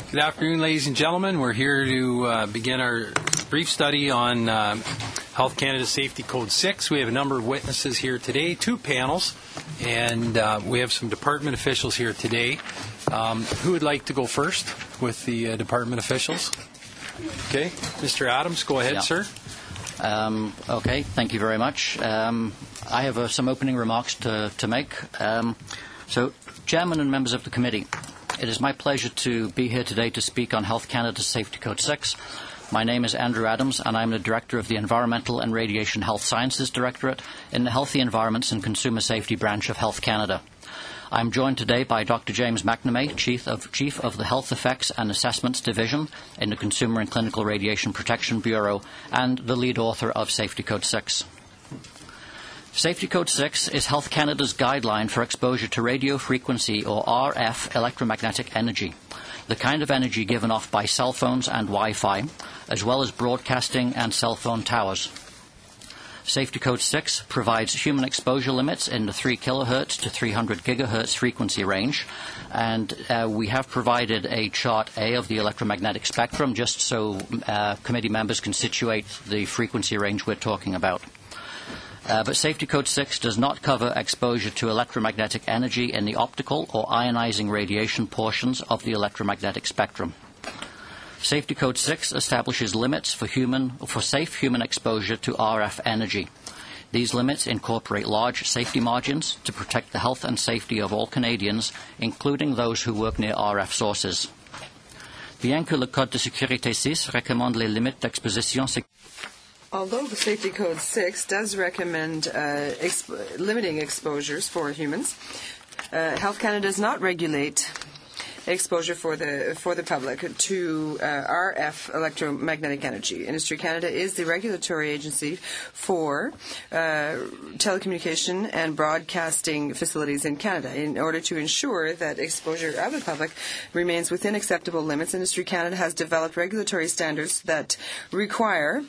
Good afternoon, ladies and gentlemen. We're here to begin our brief study on Health Canada Safety Code 6. We have a number of witnesses here today, two panels, and we have some department officials here today. Who would like to go first with the department officials? Okay, Mr. Adams, go ahead, sir. Okay, thank you very much. I have some opening remarks to make. So, Chairman and members of the committee, it is my pleasure to be here today to speak on Health Canada Safety Code 6. My name is Andrew Adams, and I'm the Director of the Environmental and Radiation Health Sciences Directorate in the Healthy Environments and Consumer Safety branch of Health Canada. I'm joined today by Dr. James McNamee, Chief of the Health Effects and Assessments Division in the Consumer and Clinical Radiation Protection Bureau and the lead author of Safety Code 6. Safety Code 6 is Health Canada's guideline for exposure to radio frequency or RF electromagnetic energy, the kind of energy given off by cell phones and Wi-Fi, as well as broadcasting and cell phone towers. Safety Code 6 provides human exposure limits in the 3 kHz to 300 GHz frequency range, and we have provided a Chart A of the electromagnetic spectrum just so committee members can situate the frequency range we're talking about. But Safety Code 6 does not cover exposure to electromagnetic energy in the optical or ionizing radiation portions of the electromagnetic spectrum. Safety Code 6 establishes limits for safe human exposure to RF energy. These limits incorporate large safety margins to protect the health and safety of all Canadians, including those who work near RF sources. Bien que le Code de sécurité 6 recommande les limites d'exposition. Although the Safety Code 6 does recommend limiting exposures for humans, Health Canada does not regulate exposure for the public to RF electromagnetic energy. Industry Canada is the regulatory agency for telecommunication and broadcasting facilities in Canada. In order to ensure that exposure of the public remains within acceptable limits, Industry Canada has developed regulatory standards that require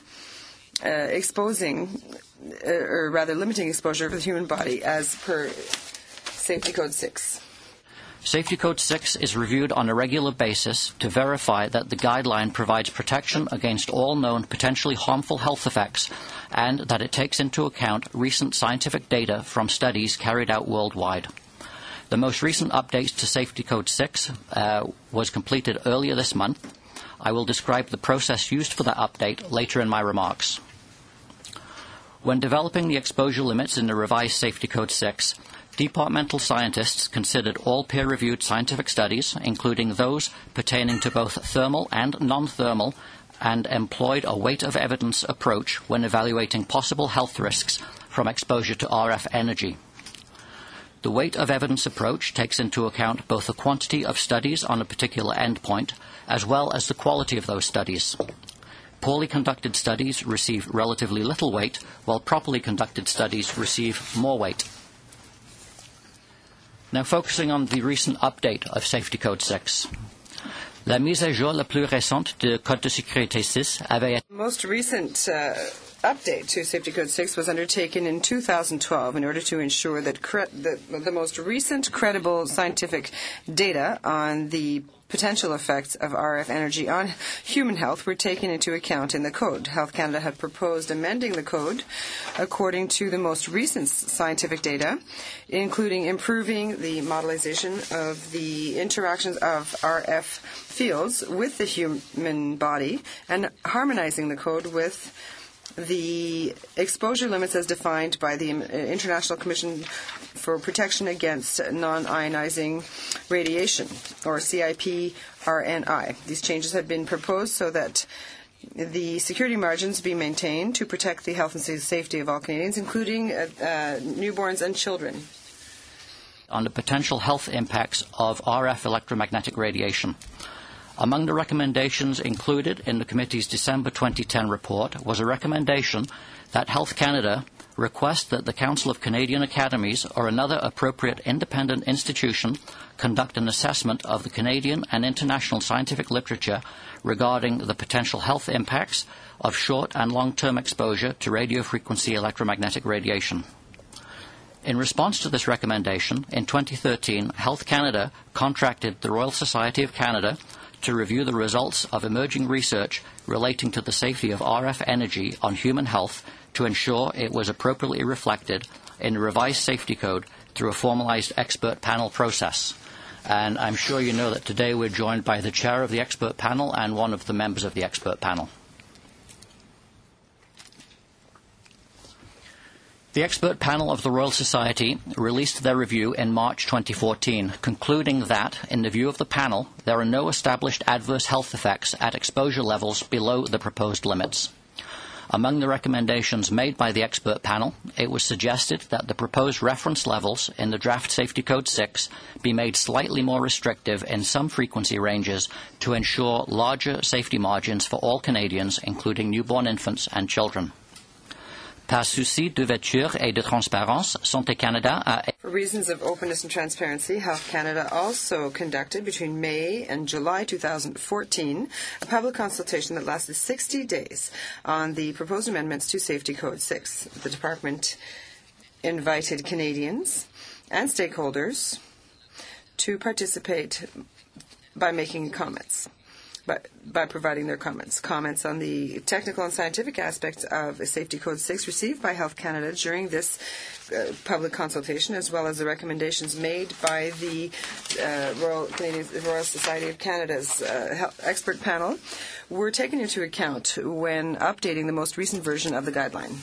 limiting exposure of the human body as per Safety Code 6. Safety Code 6 is reviewed on a regular basis to verify that the guideline provides protection against all known potentially harmful health effects and that it takes into account recent scientific data from studies carried out worldwide. The most recent updates to Safety Code 6 was completed earlier this month. I will describe the process used for that update later in my remarks. When developing the exposure limits in the revised Safety Code 6, departmental scientists considered all peer-reviewed scientific studies, including those pertaining to both thermal and non-thermal, and employed a weight of evidence approach when evaluating possible health risks from exposure to RF energy. The weight of evidence approach takes into account both the quantity of studies on a particular endpoint, as well as the quality of those studies. Poorly conducted studies receive relatively little weight, while properly conducted studies receive more weight. Now focusing on the recent update of Safety Code 6. La mise à jour la plus récente du Code de sécurité 6 avait été... The most recent update to Safety Code 6 was undertaken in 2012 in order to ensure that the most recent credible scientific data on the potential effects of RF energy on human health were taken into account in the code. Health Canada had proposed amending the code according to the most recent scientific data, including improving the modelization of the interactions of RF fields with the human body and harmonizing the code with the exposure limits as defined by the International Commission for Protection Against Non-Ionizing Radiation, or CIP-RNI. These changes have been proposed so that the security margins be maintained to protect the health and safety of all Canadians, including newborns and children. On the potential health impacts of RF electromagnetic radiation. Among the recommendations included in the committee's December 2010 report was a recommendation that Health Canada request that the Council of Canadian Academies or another appropriate independent institution conduct an assessment of the Canadian and international scientific literature regarding the potential health impacts of short and long-term exposure to radiofrequency electromagnetic radiation. In response to this recommendation, in 2013, Health Canada contracted the Royal Society of Canada to review the results of emerging research relating to the safety of RF energy on human health to ensure it was appropriately reflected in the revised safety code through a formalized expert panel process. And I'm sure you know that today we're joined by the chair of the expert panel and one of the members of the expert panel. The expert panel of the Royal Society released their review in March 2014, concluding that, in the view of the panel, there are no established adverse health effects at exposure levels below the proposed limits. Among the recommendations made by the expert panel, it was suggested that the proposed reference levels in the Draft Safety Code 6 be made slightly more restrictive in some frequency ranges to ensure larger safety margins for all Canadians, including newborn infants and children. Par souci d'ouverture et de transparence, Santé Canada a... For reasons of openness and transparency, Health Canada also conducted between May and July 2014 a public consultation that lasted 60 days on the proposed amendments to Safety Code 6. The department invited Canadians and stakeholders to participate by making comments. By providing their comments on the technical and scientific aspects of Safety Code 6 received by Health Canada during this public consultation, as well as the recommendations made by the Royal Society of Canada's expert panel, were taken into account when updating the most recent version of the guideline.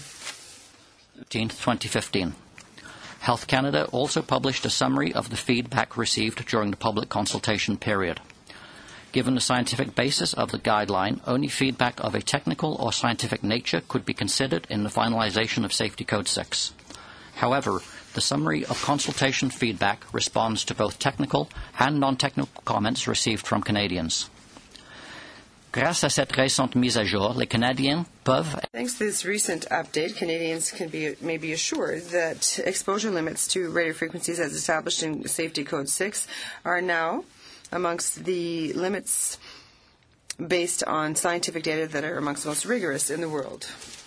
2015. Health Canada also published a summary of the feedback received during the public consultation period. Given the scientific basis of the guideline, only feedback of a technical or scientific nature could be considered in the finalization of Safety Code 6. However, the summary of consultation feedback responds to both technical and non-technical comments received from Canadians. Grâce à cette récente mise à jour, les Canadiens peuvent... Thanks to this recent update, Canadians may be assured that exposure limits to radio frequencies as established in Safety Code 6 are now amongst the limits based on scientific data that are amongst the most rigorous in the world.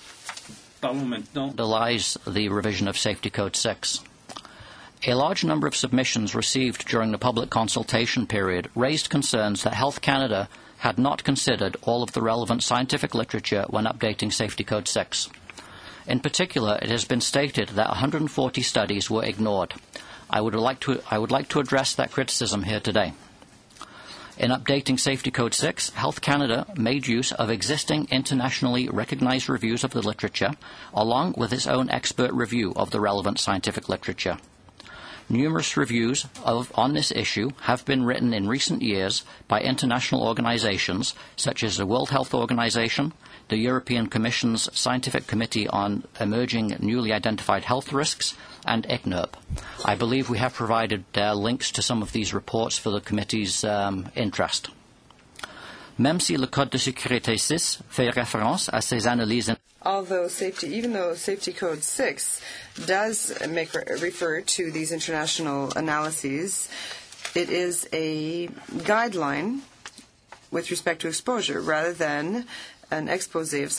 Underlies the revision of Safety Code 6. A large number of submissions received during the public consultation period raised concerns that Health Canada had not considered all of the relevant scientific literature when updating Safety Code 6. In particular, it has been stated that 140 studies were ignored. I would like to address that criticism here today. In updating Safety Code 6, Health Canada made use of existing internationally recognized reviews of the literature, along with its own expert review of the relevant scientific literature. Numerous reviews on this issue have been written in recent years by international organizations such as the World Health Organization, the European Commission's Scientific Committee on Emerging Newly Identified Health Risks, and ICNIRP. I believe we have provided links to some of these reports for the committee's interest. Même si le Code de sécurité 6 fait référence à ces analyses... Even though Safety Code 6 does refer to these international analyses, it is a guideline with respect to exposure rather than an expose of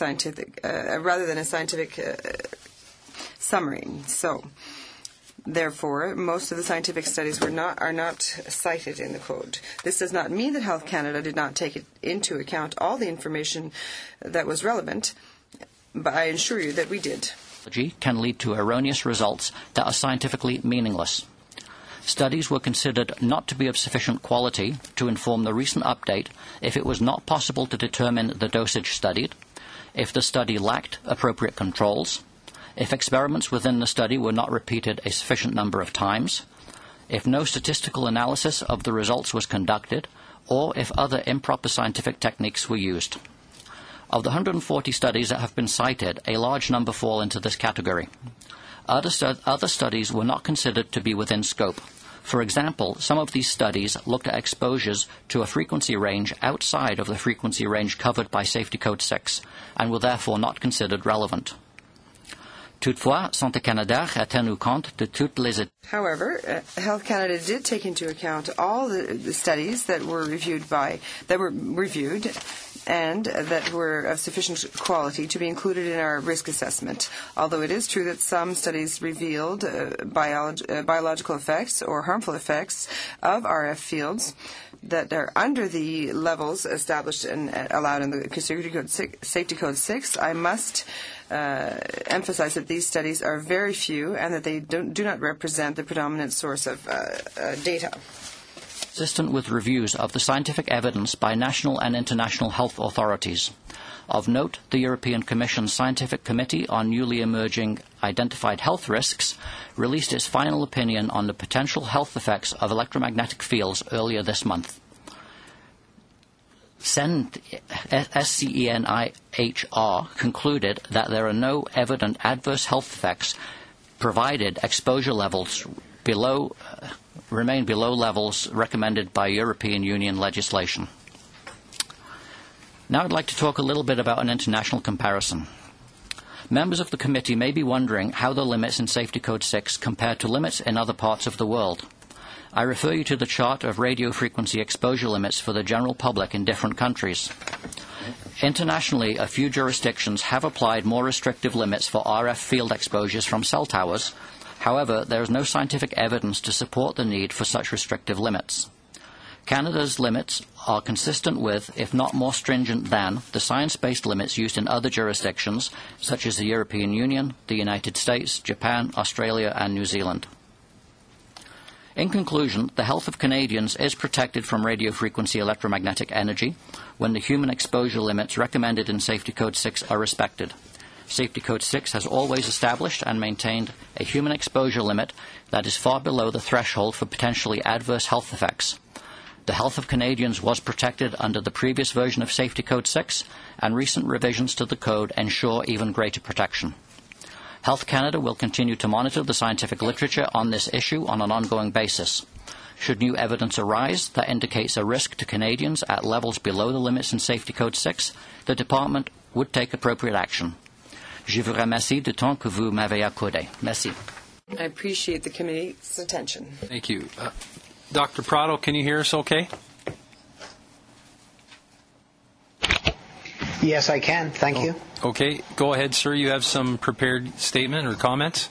a scientific summary. So, therefore, most of the scientific studies are not cited in the code. This does not mean that Health Canada did not take into account all the information that was relevant, but I assure you that we did. Can lead to erroneous results that are scientifically meaningless. Studies were considered not to be of sufficient quality to inform the recent update if it was not possible to determine the dosage studied, if the study lacked appropriate controls, if experiments within the study were not repeated a sufficient number of times, if no statistical analysis of the results was conducted, or if other improper scientific techniques were used. Of the 140 studies that have been cited, a large number fall into this category. Other studies were not considered to be within scope. For example, some of these studies looked at exposures to a frequency range outside of the frequency range covered by Safety Code 6 and were therefore not considered relevant. Toutefois, Santé Canada a tenu compte de toutes les... However, Health Canada did take into account all the studies that were reviewed and that were of sufficient quality to be included in our risk assessment. Although it is true that some studies revealed biological effects or harmful effects of RF fields that are under the levels established and allowed in the Safety Code 6, I must emphasize that these studies are very few and that they do not represent the predominant source of data. Consistent with reviews of the scientific evidence by national and international health authorities. Of note, the European Commission's Scientific Committee on Newly Emerging Identified Health Risks released its final opinion on the potential health effects of electromagnetic fields earlier this month. SCENIHR concluded that there are no evident adverse health effects provided exposure levels remain below levels recommended by European Union legislation. Now I'd like to talk a little bit about an international comparison. Members of the committee may be wondering how the limits in Safety Code 6 compare to limits in other parts of the world. I refer you to the chart of radio frequency exposure limits for the general public in different countries. Internationally, a few jurisdictions have applied more restrictive limits for RF field exposures from cell towers. However, there is no scientific evidence to support the need for such restrictive limits. Canada's limits are consistent with, if not more stringent than, the science-based limits used in other jurisdictions, such as the European Union, the United States, Japan, Australia, and New Zealand. In conclusion, the health of Canadians is protected from radio frequency electromagnetic energy when the human exposure limits recommended in Safety Code 6 are respected. Safety Code 6 has always established and maintained a human exposure limit that is far below the threshold for potentially adverse health effects. The health of Canadians was protected under the previous version of Safety Code 6, and recent revisions to the code ensure even greater protection. Health Canada will continue to monitor the scientific literature on this issue on an ongoing basis. Should new evidence arise that indicates a risk to Canadians at levels below the limits in Safety Code 6, the Department would take appropriate action. Je vous remercie du temps que vous m'avez accordé. Merci. I appreciate the committee's attention. Thank you. Dr. Prado, can you hear us okay? Yes, I can. Thank you. Okay. Go ahead, sir. You have some prepared statement or comments?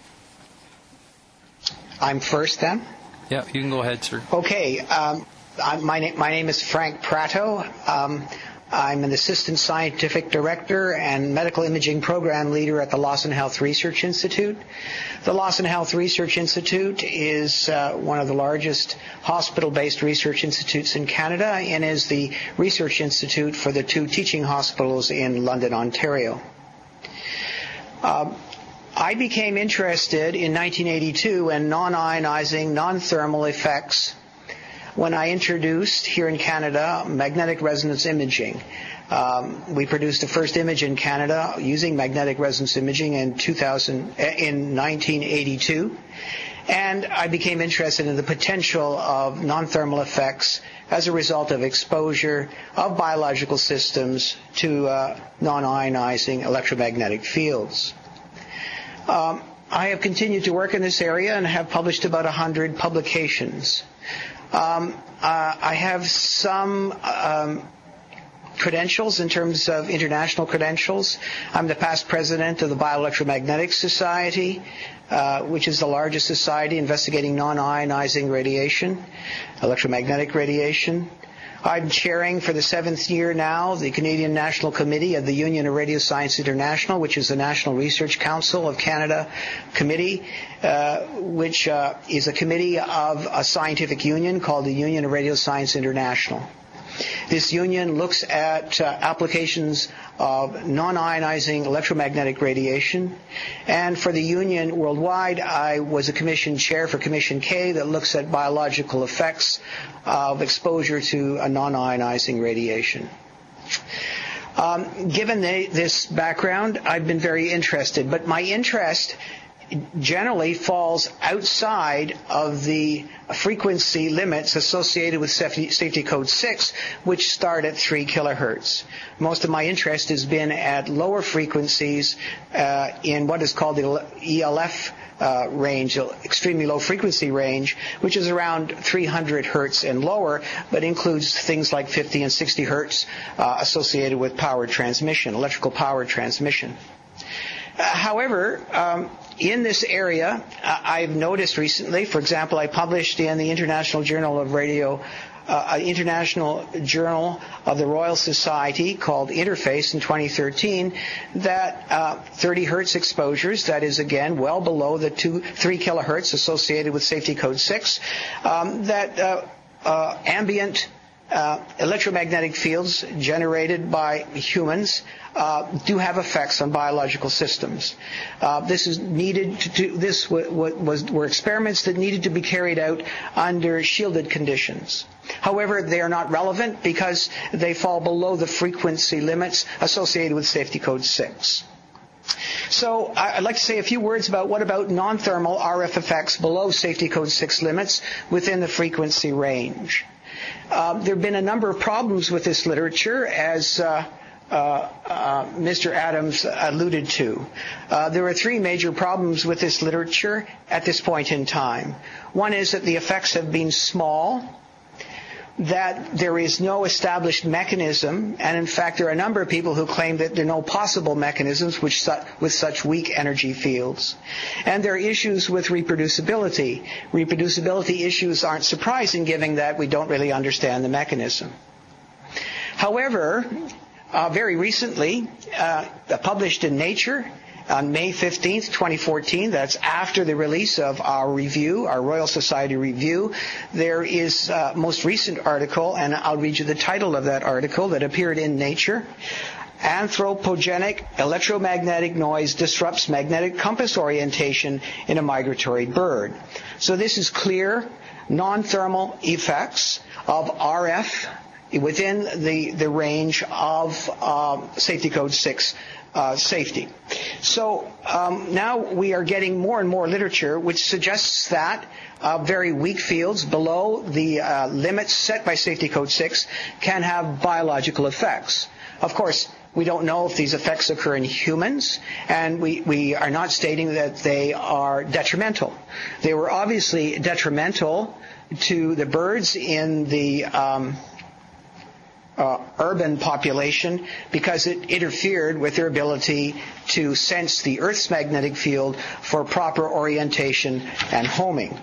I'm first then? Yeah, you can go ahead, sir. Okay. My name is Frank Prato. I'm an Assistant Scientific Director and Medical Imaging Program Leader at the Lawson Health Research Institute. The Lawson Health Research Institute is one of the largest hospital-based research institutes in Canada and is the research institute for the two teaching hospitals in London, Ontario. I became interested in 1982 in non-ionizing, non-thermal effects when I introduced here in Canada magnetic resonance imaging. We produced the first image in Canada using magnetic resonance imaging in 1982, and I became interested in the potential of non-thermal effects as a result of exposure of biological systems to non-ionizing electromagnetic fields. I have continued to work in this area and have published about 100 publications. I have some credentials in terms of international credentials. I'm the past president of the Bioelectromagnetic Society, which is the largest society investigating non-ionizing radiation, electromagnetic radiation. I'm chairing for the 7th year now the Canadian National Committee of the Union of Radio Science International, which is the National Research Council of Canada committee, which is a committee of a scientific union called the Union of Radio Science International. This union looks at applications of non-ionizing electromagnetic radiation. And for the union worldwide, I was a commission chair for Commission K that looks at biological effects of exposure to a non-ionizing radiation. Given this background, I've been very interested, but my interest generally falls outside of the frequency limits associated with Safety Code 6, which start at 3 kilohertz. Most of my interest has been at lower frequencies in what is called the ELF range, extremely low frequency range, which is around 300 hertz and lower, but includes things like 50 and 60 hertz associated with power transmission, electrical power transmission. However, in this area, I've noticed recently, for example, I published in the International Journal of Radio an international journal of the Royal Society called Interface in 2013 that 30 hertz exposures, that is again well below the 3 kilohertz associated with Safety Code 6, that ambient electromagnetic fields generated by humans do have effects on biological systems. This is needed to this were experiments that needed to be carried out under shielded conditions. However, they are not relevant because they fall below the frequency limits associated with Safety Code 6. So I'd like to say a few words about what about non-thermal RF effects below Safety Code 6 limits within the frequency range. There have been a number of problems with this literature, as Mr. Adams alluded to. There are 3 major problems with this literature at this point in time. One is that the effects have been small, that there is no established mechanism, and in fact there are a number of people who claim that there are no possible mechanisms with such weak energy fields. And there are issues with reproducibility. Reproducibility issues aren't surprising given that we don't really understand the mechanism. However, very recently, published in Nature, on May 15th, 2014, that's after the release of our review, our Royal Society review, there is a most recent article, and I'll read you the title of that article that appeared in Nature. Anthropogenic electromagnetic noise disrupts magnetic compass orientation in a migratory bird. So this is clear non-thermal effects of RF within the range of Safety Code 6 safety. So now we are getting more and more literature which suggests that very weak fields below the limits set by Safety Code 6 can have biological effects. Of course, we don't know if these effects occur in humans, and we are not stating that they are detrimental. They were obviously detrimental to the birds in the urban population because it interfered with their ability to sense the Earth's magnetic field for proper orientation and homing.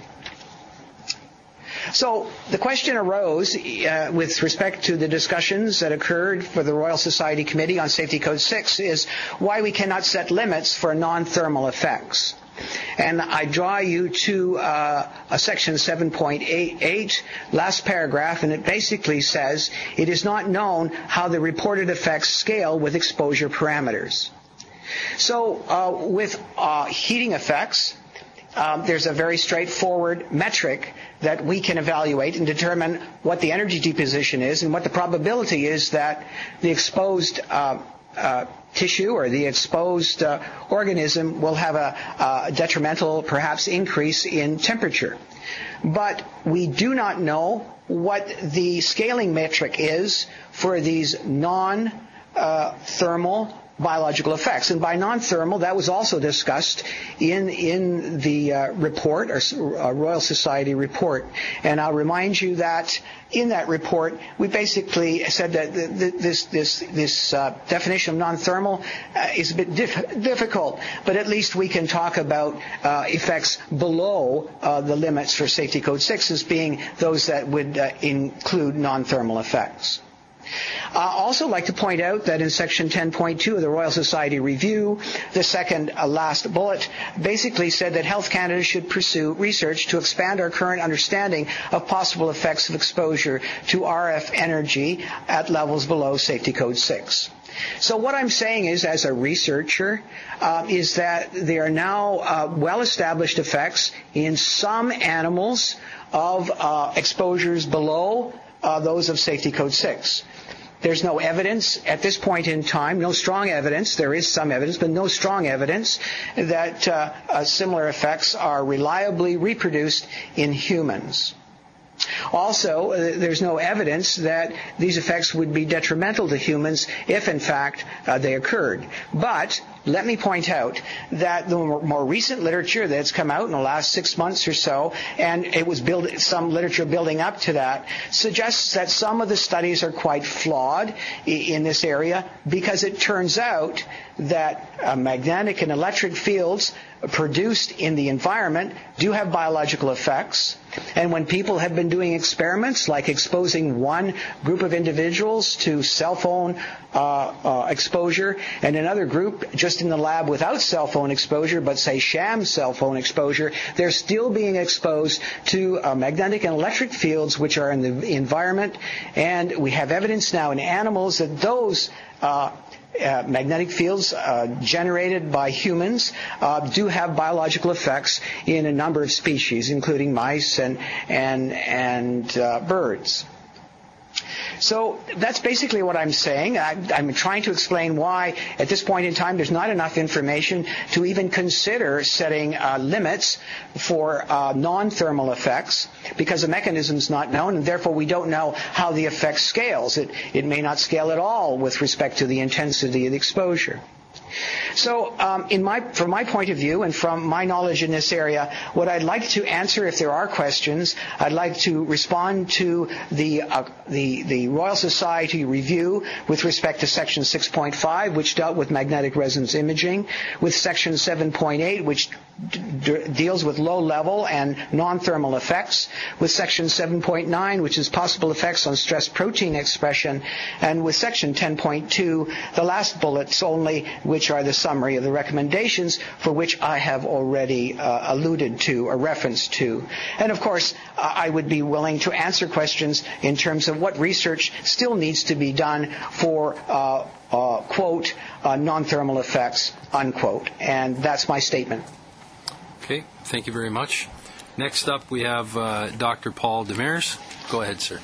So the question arose with respect to the discussions that occurred for the Royal Society Committee on Safety Code 6 is why we cannot set limits for non-thermal effects. And I draw you to a section 7.88, last paragraph, and it basically says, it is not known how the reported effects scale with exposure parameters. So with heating effects, there's a very straightforward metric that we can evaluate and determine what the energy deposition is and what the probability is that the exposed tissue or the exposed organism will have a detrimental, perhaps, increase in temperature. But we do not know what the scaling metric is for these non-thermal biological effects. And by non-thermal, that was also discussed in the report, or Royal Society report. And I'll remind you that in that report, we basically said that this definition of non-thermal is a bit difficult, but at least we can talk about effects below the limits for Safety Code 6 as being those that would include non-thermal effects. I'd also like to point out that in Section 10.2 of the Royal Society Review, the second last bullet basically said that Health Canada should pursue research to expand our current understanding of possible effects of exposure to RF energy at levels below Safety Code 6. So what I'm saying is, as a researcher, is that there are now well-established effects in some animals of exposures below those of Safety Code 6. There's no evidence at this point in time, no strong evidence, there is some evidence, but no strong evidence that similar effects are reliably reproduced in humans. Also, there's no evidence that these effects would be detrimental to humans if, in fact, they occurred. But let me point out that the more recent literature that's come out in the last 6 months or so, and it was some literature building up to that, suggests that some of the studies are quite flawed in this area because it turns out that magnetic and electric fields produced in the environment do have biological effects. And when people have been doing experiments like exposing one group of individuals to cell phone exposure and another group just in the lab without cell phone exposure, but say sham cell phone exposure, they're still being exposed to magnetic and electric fields which are in the environment. And we have evidence now in animals that those magnetic fields generated by humans do have biological effects in a number of species, including mice and birds. So that's basically what I'm saying. I'm trying to explain why, at this point in time, there's not enough information to even consider setting limits for non-thermal effects, because the mechanism's not known, and therefore we don't know how the effect scales. It may not scale at all with respect to the intensity of the exposure. So from my point of view and from my knowledge in this area, what I'd like to answer, if there are questions, I'd like to respond to the Royal Society review with respect to Section 6.5, which dealt with magnetic resonance imaging, with Section 7.8, which deals with low-level and non-thermal effects, with Section 7.9, which is possible effects on stress protein expression, and with Section 10.2, the last bullets only, which are the summary of the recommendations for which I have already alluded to or referenced to. And of course, I would be willing to answer questions in terms of what research still needs to be done for, quote, non-thermal effects, unquote. And that's my statement. Okay, thank you very much. Next up, we have Dr. Paul Demers. Go ahead, sir.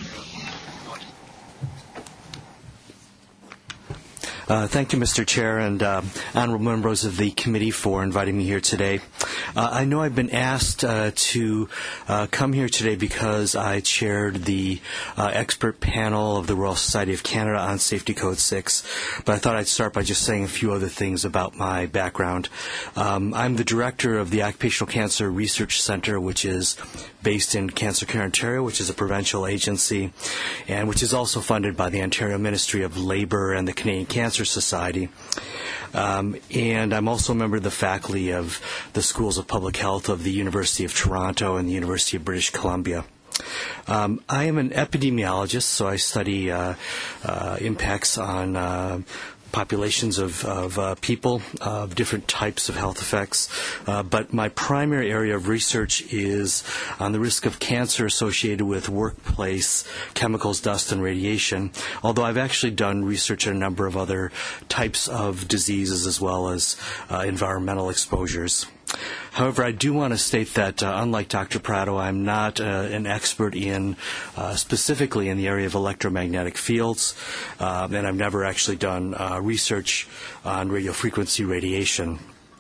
Thank you, Mr. Chair, and honorable members of the committee for inviting me here today. I know I've been asked to come here today because I chaired the expert panel of the Royal Society of Canada on Safety Code 6, but I thought I'd start by just saying a few other things about my background. I'm the director of the Occupational Cancer Research Centre, which is based in Cancer Care Ontario, which is a provincial agency, and which is also funded by the Ontario Ministry of Labour and the Canadian Cancer Society. And I'm also a member of the faculty of the Schools of Public Health of the University of Toronto and the University of British Columbia. I am an epidemiologist, so I study impacts on populations of people of different types of health effects. But my primary area of research is on the risk of cancer associated with workplace chemicals, dust, and radiation, although I've actually done research on a number of other types of diseases as well as environmental exposures. However, I do want to state that, unlike Dr. Prado, I'm not an expert in specifically in the area of electromagnetic fields, and I've never actually done research on radiofrequency radiation.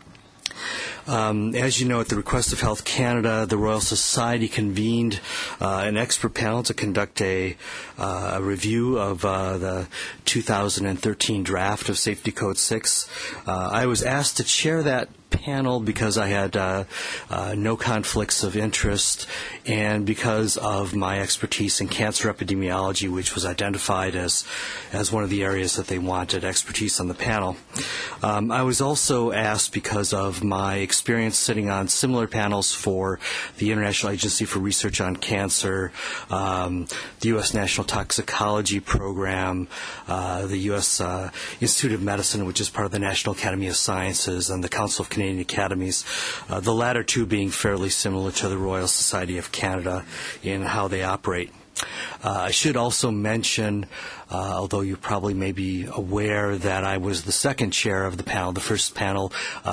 As you know, at the request of Health Canada, the Royal Society convened an expert panel to conduct a review of the 2013 draft of Safety Code 6. I was asked to chair that panel because I had no conflicts of interest and because of my expertise in cancer epidemiology, which was identified as one of the areas that they wanted expertise on the panel. I was also asked because of my experience sitting on similar panels for the International Agency for Research on Cancer, the U.S. National Toxicology Program, the U.S. Institute of Medicine, which is part of the National Academy of Sciences, and the Council of Canadian Academies, the latter two being fairly similar to the Royal Society of Canada in how they operate. I should also mention, although you probably may be aware, that I was the second chair of the panel. The first panel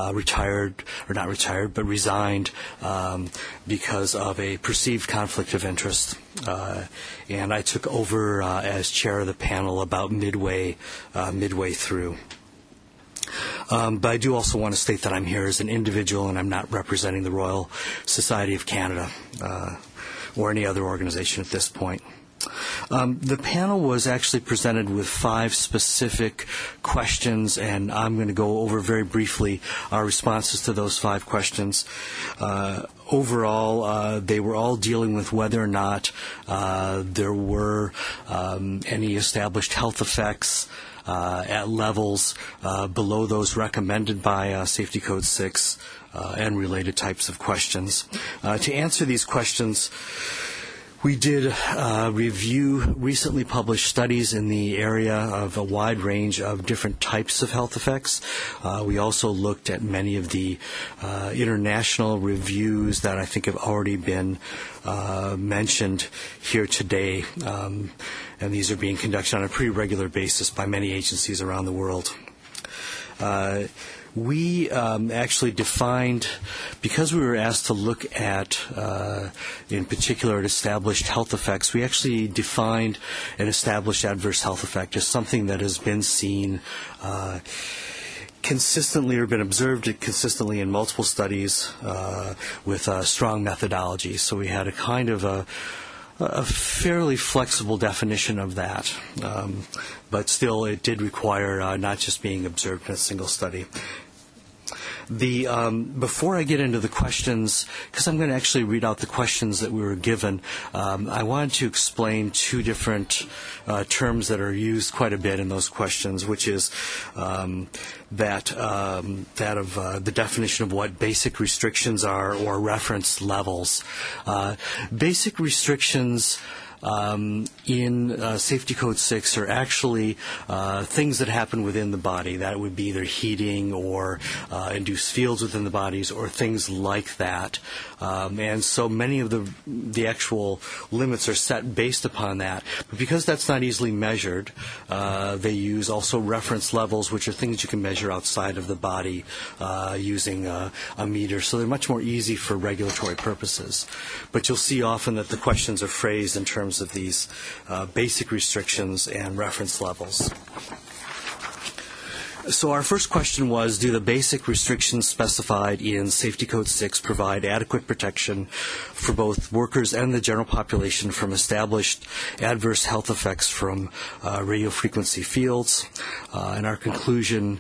resigned because of a perceived conflict of interest. And I took over as chair of the panel about midway through. But I do also want to state that I'm here as an individual and I'm not representing the Royal Society of Canada or any other organization at this point. The panel was actually presented with 5 specific questions, and I'm going to go over very briefly our responses to those 5 questions. Overall, they were all dealing with whether or not there were any established health effects at levels below those recommended by Safety Code 6 and related types of questions. To answer these questions, we did review recently published studies in the area of a wide range of different types of health effects. We also looked at many of the international reviews that I think have already been mentioned here today, and these are being conducted on a pretty regular basis by many agencies around the world. We actually defined, because we were asked to look at, in particular, at established health effects, we actually defined an established adverse health effect as something that has been seen consistently or been observed consistently in multiple studies with strong methodology. So we had a kind of a fairly flexible definition of that, but still it did require not just being observed in a single study. Before I get into the questions, because I'm going to actually read out the questions that we were given, I wanted to explain two different terms that are used quite a bit in those questions, which is that of the definition of what basic restrictions are or reference levels. Basic restrictions in Safety Code 6 are actually things that happen within the body. That would be either heating or induced fields within the bodies or things like that. And so many of the actual limits are set based upon that. But because that's not easily measured, they use also reference levels, which are things you can measure outside of the body using a meter. So they're much more easy for regulatory purposes. But you'll see often that the questions are phrased in terms of these basic restrictions and reference levels. So our first question was, do the basic restrictions specified in Safety Code 6 provide adequate protection for both workers and the general population from established adverse health effects from radio frequency fields? And our conclusion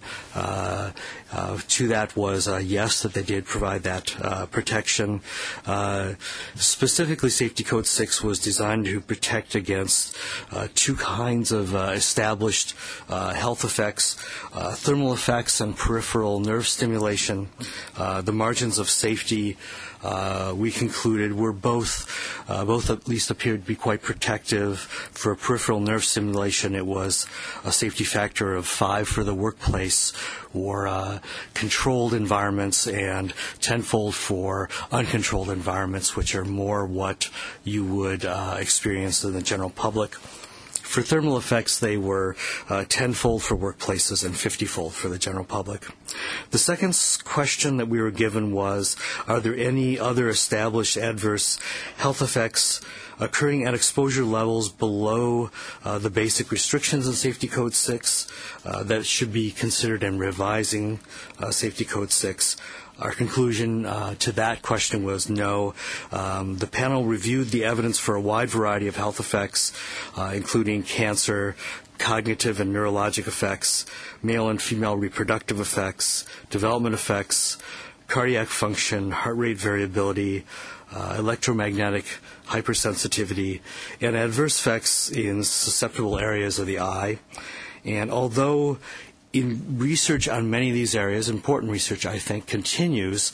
to that was yes, that they did provide that protection. Specifically, Safety Code 6 was designed to protect against two kinds of established health effects, thermal effects and peripheral nerve stimulation. The margins of safety, we concluded, were both at least appeared to be quite protective. For peripheral nerve stimulation, it was a safety factor of 5 for the workplace or controlled environments, and 10-fold for uncontrolled environments, which are more what you would experience in the general public. For thermal effects, they were 10-fold for workplaces and 50-fold for the general public. The second question that we were given was, are there any other established adverse health effects occurring at exposure levels below the basic restrictions in Safety Code 6 that should be considered in revising Safety Code 6? Our conclusion to that question was no. The panel reviewed the evidence for a wide variety of health effects, including cancer, cognitive and neurologic effects, male and female reproductive effects, development effects, cardiac function, heart rate variability, electromagnetic hypersensitivity, and adverse effects in susceptible areas of the eye. And although in research on many of these areas, important research, I think, continues,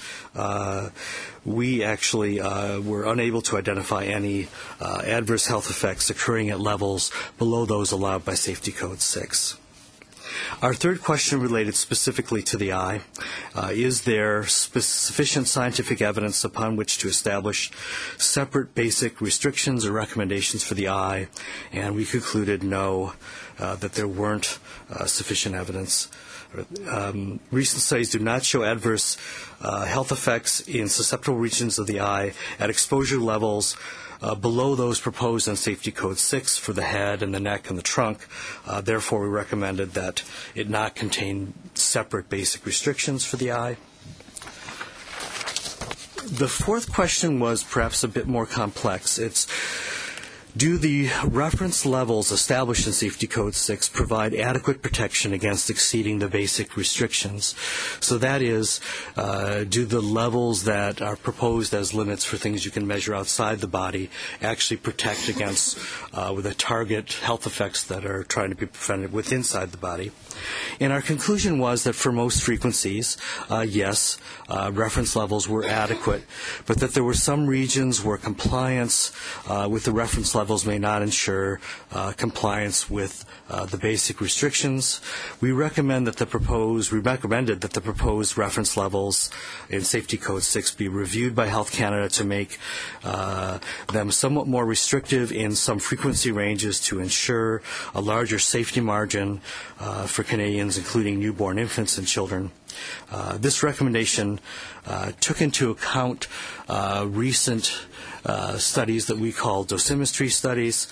we actually were unable to identify any adverse health effects occurring at levels below those allowed by Safety Code 6. Our third question related specifically to the eye. Is there sufficient scientific evidence upon which to establish separate basic restrictions or recommendations for the eye? And we concluded no, that there weren't sufficient evidence. Recent studies do not show adverse health effects in susceptible regions of the eye at exposure levels below those proposed in Safety Code 6 for the head and the neck and the trunk. Therefore, we recommended that it not contain separate basic restrictions for the eye. The fourth question was perhaps a bit more complex. It's, Do the reference levels established in Safety Code 6 provide adequate protection against exceeding the basic restrictions? So that is, do the levels that are proposed as limits for things you can measure outside the body actually protect against with the target health effects that are trying to be prevented with inside the body? And our conclusion was that for most frequencies, yes, reference levels were adequate, but that there were some regions where compliance with the reference levels may not ensure compliance with the basic restrictions. We recommended that the proposed reference levels in Safety Code 6 be reviewed by Health Canada to make them somewhat more restrictive in some frequency ranges to ensure a larger safety margin for Canadians, including newborn infants and children. This recommendation took into account recent studies that we call dosimetry studies,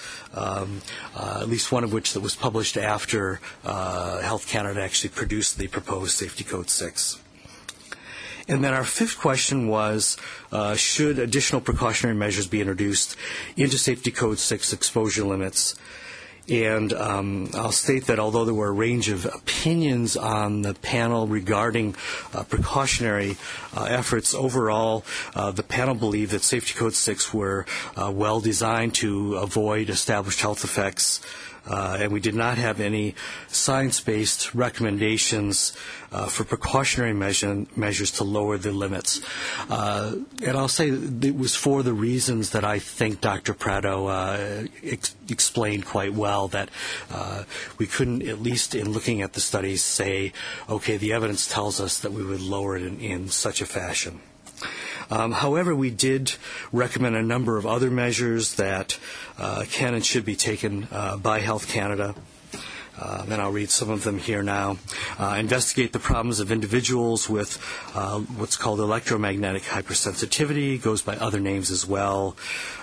at least one of which that was published after Health Canada actually produced the proposed Safety Code 6. And then our fifth question was, should additional precautionary measures be introduced into Safety Code 6 exposure limits? And I'll state that although there were a range of opinions on the panel regarding precautionary efforts, overall the panel believed that Safety Code 6 were well designed to avoid established health effects, and we did not have any science-based recommendations for precautionary measures to lower the limits. And I'll say it was for the reasons that I think Dr. Prado explained quite well, that we couldn't, at least in looking at the studies, say, okay, the evidence tells us that we would lower it in such a fashion. However, we did recommend a number of other measures that can and should be taken by Health Canada. And I'll read some of them here now. Investigate the problems of individuals with what's called electromagnetic hypersensitivity, goes by other names as well,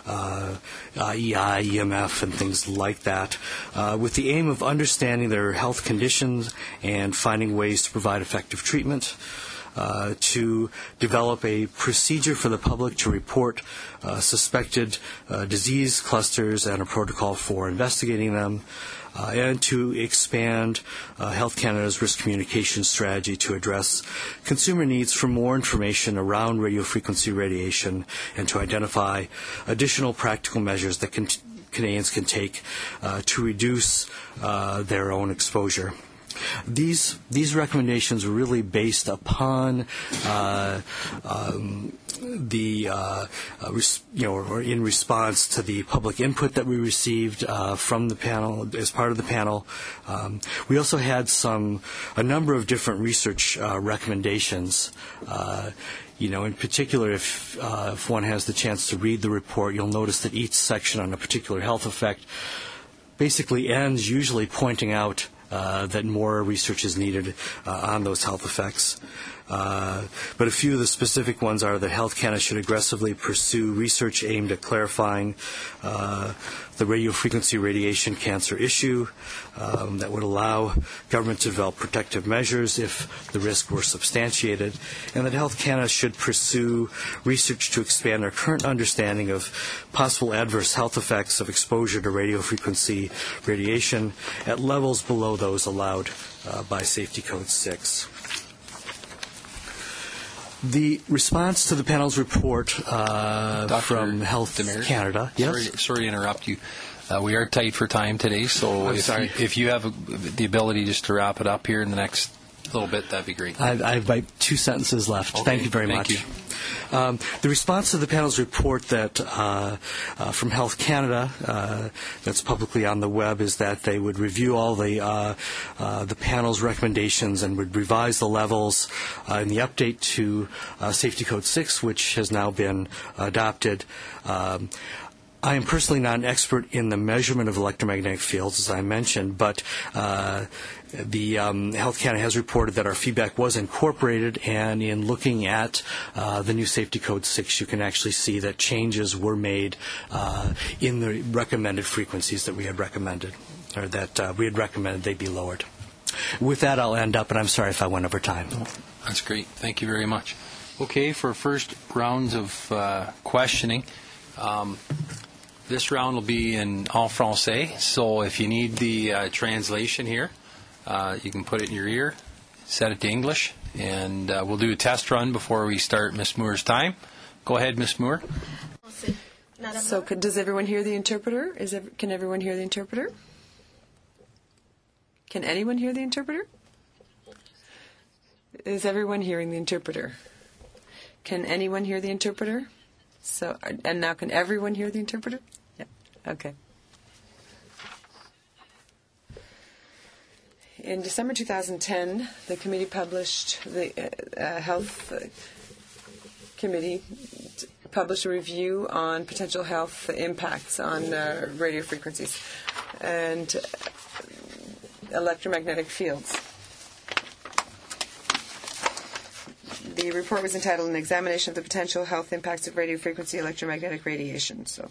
EI, EMF, and things like that, with the aim of understanding their health conditions and finding ways to provide effective treatment. To develop a procedure for the public to report suspected disease clusters and a protocol for investigating them, and to expand Health Canada's risk communication strategy to address consumer needs for more information around radiofrequency radiation and to identify additional practical measures that Canadians can take to reduce their own exposure. These recommendations were really based upon or in response to the public input that we received from the panel, as part of the panel. We also had a number of different research recommendations. In particular, if one has the chance to read the report, you'll notice that each section on a particular health effect basically ends usually pointing out that more research is needed on those health effects. But a few of the specific ones are that Health Canada should aggressively pursue research aimed at clarifying the radiofrequency radiation cancer issue that would allow government to develop protective measures if the risk were substantiated, and that Health Canada should pursue research to expand their current understanding of possible adverse health effects of exposure to radiofrequency radiation at levels below those allowed by Safety Code 6. The response to the panel's report from Health Canada. Yes? Sorry to interrupt you. We are tight for time today, so if you have the ability just to wrap it up here in the next little bit, that'd be great. I have about 2 sentences left. Okay, thank you very much. You. The response to the panel's report that from Health Canada that's publicly on the web is that they would review all the panel's recommendations and would revise the levels in the update to Safety Code 6, which has now been adopted. I am personally not an expert in the measurement of electromagnetic fields, as I mentioned, but the Health Canada has reported that our feedback was incorporated, and in looking at the new Safety Code 6, you can actually see that changes were made in the recommended frequencies that we had recommended, or that we had recommended they be lowered. With that, I'll end up, and I'm sorry if I went over time. That's great. Thank you very much. Okay, for first rounds of questioning, This round will be in en français, so if you need the translation here, you can put it in your ear, set it to English, and we'll do a test run before we start Ms. Moore's time. Go ahead, Ms. Moore. So does everyone hear the interpreter? Can everyone hear the interpreter? Can anyone hear the interpreter? Is everyone hearing the interpreter? Can anyone hear the interpreter? And now can everyone hear the interpreter? Yeah. Okay. In December 2010, the committee published, the Health Committee published a review on potential health impacts on radio frequencies and electromagnetic fields. The report was entitled An Examination of the Potential Health Impacts of Radio Frequency Electromagnetic Radiation. So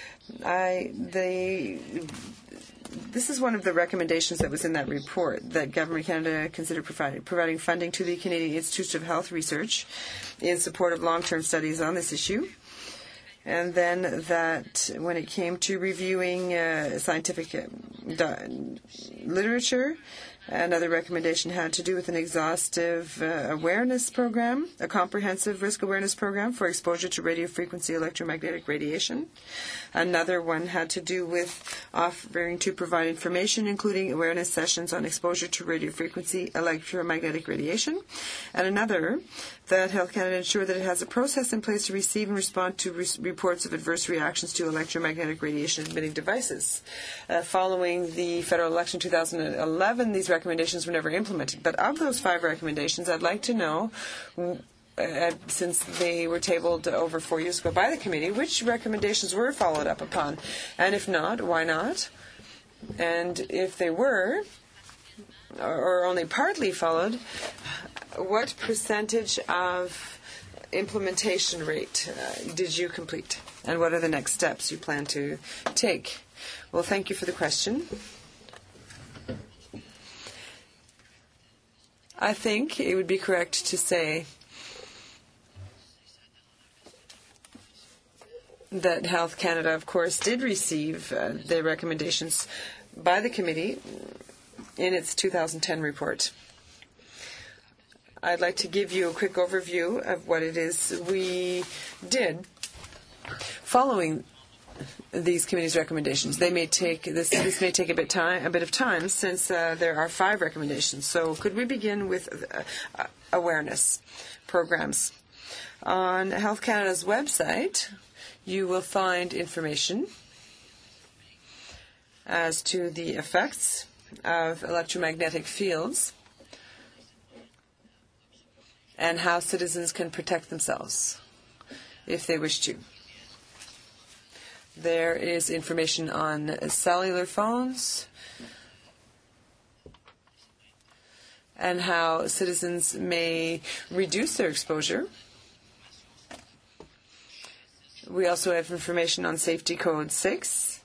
this is one of the recommendations that was in that report, that Government of Canada considered providing funding to the Canadian Institute of Health Research in support of long-term studies on this issue. And then that when it came to reviewing scientific literature, another recommendation had to do with an exhaustive awareness program, a comprehensive risk awareness program for exposure to radio frequency electromagnetic radiation. Another one had to do with offering to provide information, including awareness sessions on exposure to radio frequency electromagnetic radiation. And another, that Health Canada ensure that it has a process in place to receive and respond to reports of adverse reactions to electromagnetic radiation emitting devices. Following the federal election 2011, these recommendations were never implemented. But of those 5 recommendations, I'd like to know, since they were tabled over 4 years ago by the committee, which recommendations were followed up upon? And if not, why not? And if they were, or only partly followed, what percentage of implementation rate did you complete? And what are the next steps you plan to take? Well, thank you for the question. I think it would be correct to say that Health Canada, of course, did receive the recommendations by the committee in its 2010 report. I'd like to give you a quick overview of what it is we did following these committee's recommendations. They may take this may take a bit of time since there are 5 recommendations. So could we begin with awareness programs? On Health Canada's website, you will find information as to the effects of electromagnetic fields and how citizens can protect themselves if they wish to. There is information on cellular phones and how citizens may reduce their exposure. We also have information on Safety Code 6,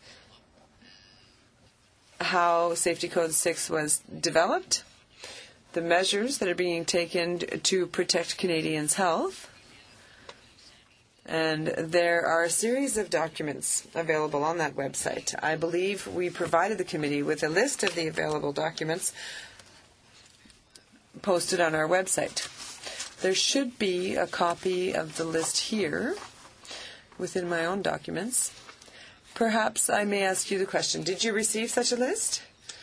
how Safety Code 6 was developed, the measures that are being taken to protect Canadians' health. And there are a series of documents available on that website. I believe we provided the committee with a list of the available documents posted on our website. There should be a copy of the list here within my own documents. Perhaps I may ask you the question, did you receive such a list?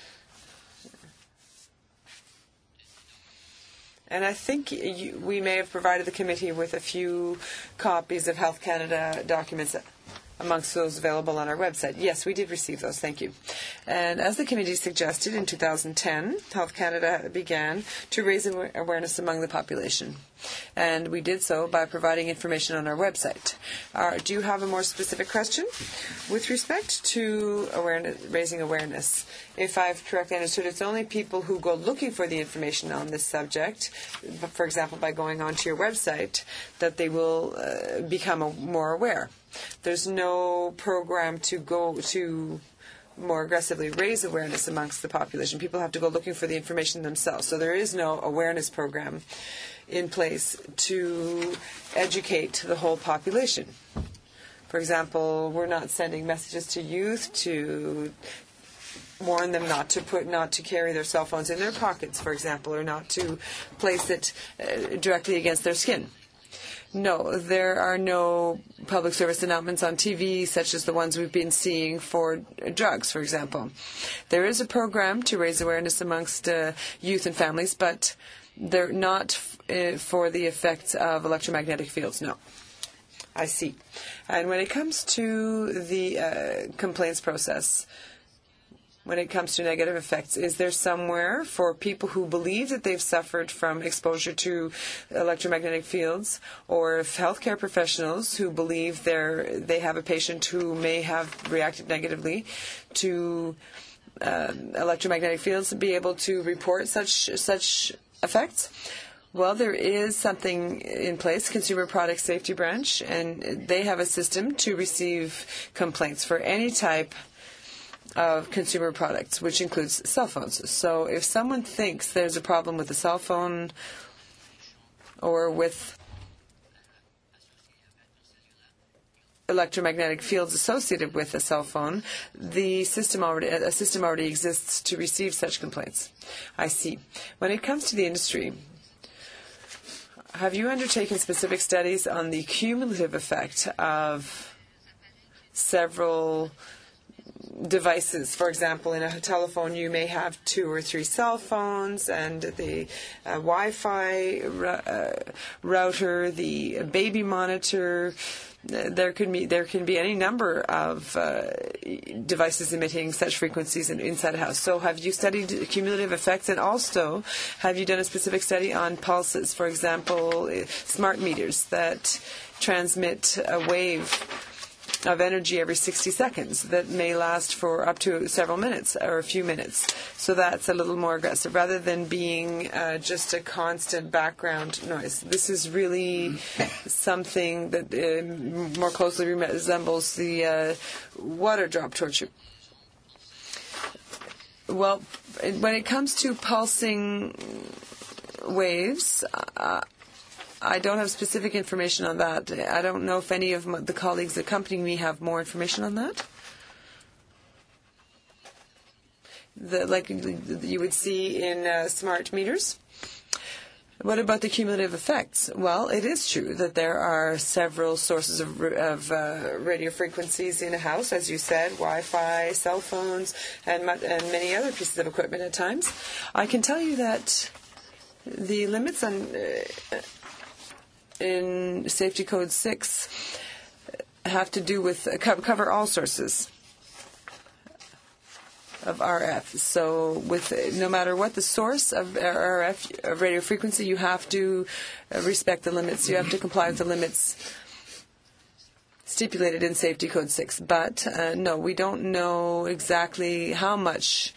And I think we may have provided the committee with a few copies of Health Canada documents amongst those available on our website. Yes, we did receive those. Thank you. And as the committee suggested, in 2010, Health Canada began to raise awareness among the population. And we did so by providing information on our website. Do you have a more specific question? With respect to raising awareness, if I've correctly understood, it's only people who go looking for the information on this subject, for example, by going onto your website, that they will become more aware. There's no program to go to more aggressively raise awareness amongst the population. People have to go looking for the information themselves. So there is no awareness program in place to educate the whole population. For example, we're not sending messages to youth to warn them not to carry their cell phones in their pockets, for example, or not to place it directly against their skin. No, there are no public service announcements on TV, such as the ones we've been seeing for drugs, for example. There is a program to raise awareness amongst youth and families, but they're not for the effects of electromagnetic fields, no. I see. And when it comes to the complaints process, when it comes to negative effects, is there somewhere for people who believe that they've suffered from exposure to electromagnetic fields, or if healthcare professionals who believe they have a patient who may have reacted negatively to electromagnetic fields, be able to report such effects? Well, there is something in place, Consumer Product Safety Branch, and they have a system to receive complaints for any type of consumer products, which includes cell phones. So if someone thinks there's a problem with a cell phone or with electromagnetic fields associated with a cell phone, a system already exists to receive such complaints. I see. When it comes to the industry, have you undertaken specific studies on the cumulative effect of several devices? For example, in a telephone, you may have 2 or 3 cell phones, and the Wi-Fi router, the baby monitor. There can be any number of devices emitting such frequencies inside a house. So have you studied cumulative effects? And also, have you done a specific study on pulses? For example, smart meters that transmit a wave of energy every 60 seconds that may last for up to several minutes or a few minutes. So that's a little more aggressive rather than being just a constant background noise. This is really something that more closely resembles the water drop torture. Well, when it comes to pulsing waves, I don't have specific information on that. I don't know if any of the colleagues accompanying me have more information on that. Like you would see in smart meters. What about the cumulative effects? Well, it is true that there are several sources of radio frequencies in a house, as you said, Wi-Fi, cell phones, and many other pieces of equipment at times. I can tell you that the limits in Safety Code 6 have to do with cover all sources of RF. So no matter what the source of RF, of radio frequency, you have to respect the limits. You have to comply with the limits stipulated in Safety Code 6. But no, we don't know exactly how much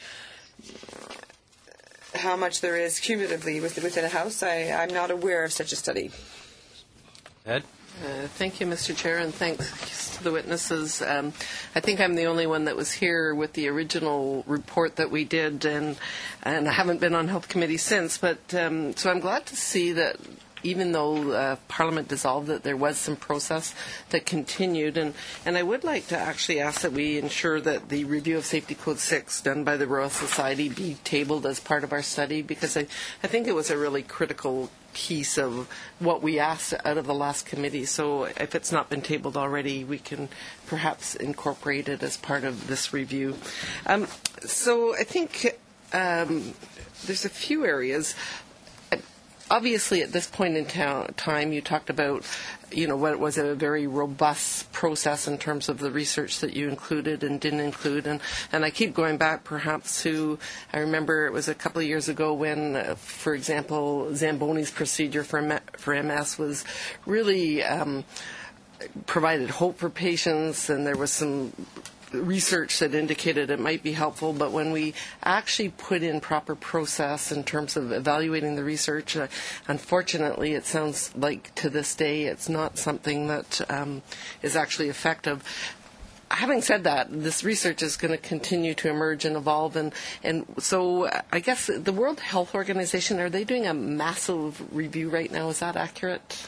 there is cumulatively within a house. I'm not aware of such a study. Ed? Thank you, Mr. Chair, and thanks to the witnesses. I think I'm the only one that was here with the original report that we did, and I haven't been on Health Committee since. But so I'm glad to see that even though Parliament dissolved, that there was some process that continued. And I would like to actually ask that we ensure that the review of Safety Code 6 done by the Royal Society be tabled as part of our study, because I think it was a really critical piece of what we asked out of the last committee. So if it's not been tabled already, we can perhaps incorporate it as part of this review. So I think there's a few areas. Obviously, at this point in time, you talked about, what was a very robust process in terms of the research that you included and didn't include. And I keep going back perhaps to, I remember it was a couple of years ago when, for example, Zamboni's procedure for MS was really provided hope for patients, and there was some research that indicated it might be helpful, but when we actually put in proper process in terms of evaluating the research, unfortunately it sounds like to this day it's not something that is actually effective. Having said that, this research is going to continue to emerge and evolve, and so I guess the World Health Organization, are they doing a massive review right now? Is that accurate?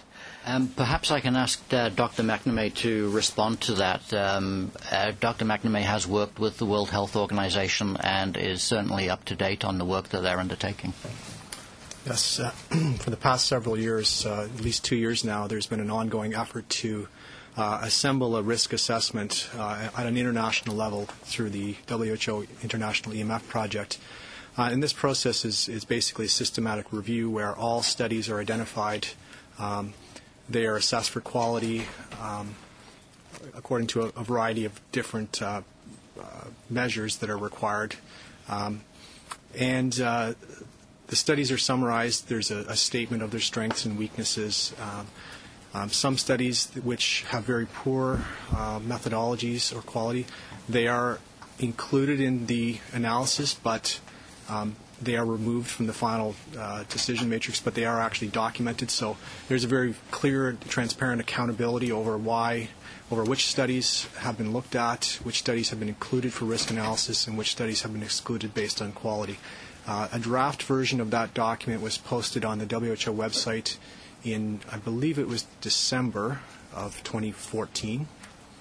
Perhaps I can ask Dr. McNamee to respond to that. Dr. McNamee has worked with the World Health Organization and is certainly up to date on the work that they're undertaking. Yes, for the past several years, at least 2 years now, there's been an ongoing effort to assemble a risk assessment at an international level through the WHO International EMF project. And this process is basically a systematic review where all studies are identified. They are assessed for quality according to a variety of different measures that are required. And the studies are summarized. There's a statement of their strengths and weaknesses. Some studies which have very poor methodologies or quality, they are included in the analysis, but they are removed from the final decision matrix, but they are actually documented. So there's a very clear, transparent accountability over which studies have been looked at, which studies have been included for risk analysis, and which studies have been excluded based on quality. A draft version of that document was posted on the WHO website in, I believe it was December of 2014.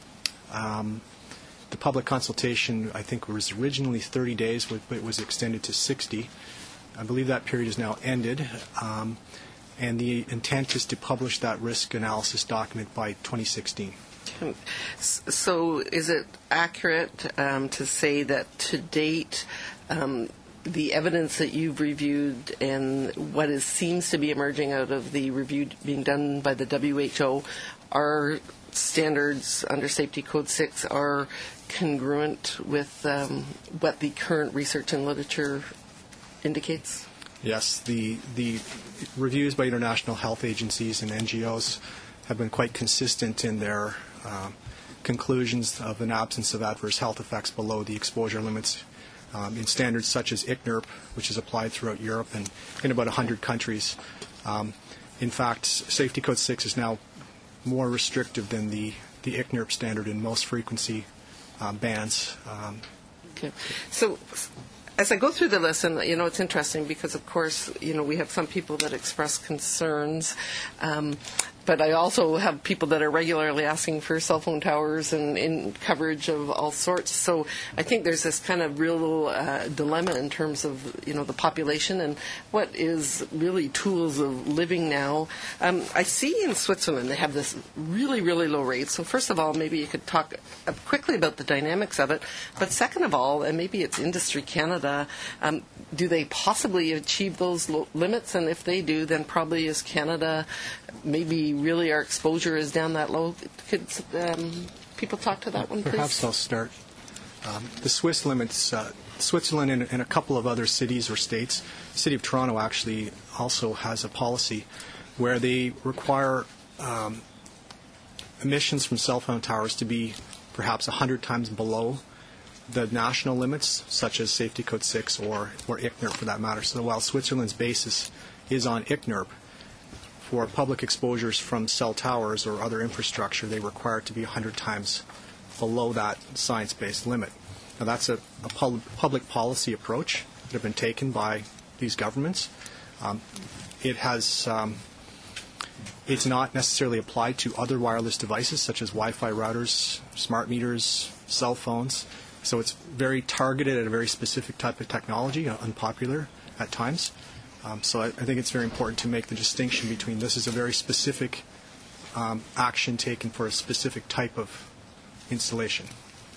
The public consultation, I think, was originally 30 days, but it was extended to 60. I believe that period is now ended, and the intent is to publish that risk analysis document by 2016. So is it accurate to say that to date the evidence that you've reviewed and what seems to be emerging out of the review being done by the WHO, our standards under Safety Code 6 are congruent with what the current research and literature indicates? Yes, the reviews by international health agencies and NGOs have been quite consistent in their conclusions of an absence of adverse health effects below the exposure limits in standards such as ICNIRP, which is applied throughout Europe and in about 100 countries. In fact, Safety Code 6 is now more restrictive than the ICNIRP standard in most frequency bands. Okay. So as I go through the list, and it's interesting because, of course, we have some people that express concerns, but I also have people that are regularly asking for cell phone towers and in coverage of all sorts. So I think there's this kind of real dilemma in terms of the population and what is really tools of living now. I see in Switzerland they have this really, really low rate. So first of all, maybe you could talk quickly about the dynamics of it. But second of all, and maybe it's Industry Canada, do they possibly achieve those limits? And if they do, then probably is Canada maybe really our exposure is down that low? Could people talk to that one, please? Perhaps I'll start. The Swiss limits, Switzerland and a couple of other cities or states, the city of Toronto actually also has a policy where they require emissions from cell phone towers to be perhaps 100 times below the national limits, such as Safety Code 6 or ICNIRP for that matter. So while Switzerland's basis is on ICNIRP, for public exposures from cell towers or other infrastructure, they require it to be 100 times below that science-based limit. Now, that's a public policy approach that have been taken by these governments. It's not necessarily applied to other wireless devices such as Wi-Fi routers, smart meters, cell phones. So it's very targeted at a very specific type of technology, unpopular at times. So I think it's very important to make the distinction between this is a very specific action taken for a specific type of installation.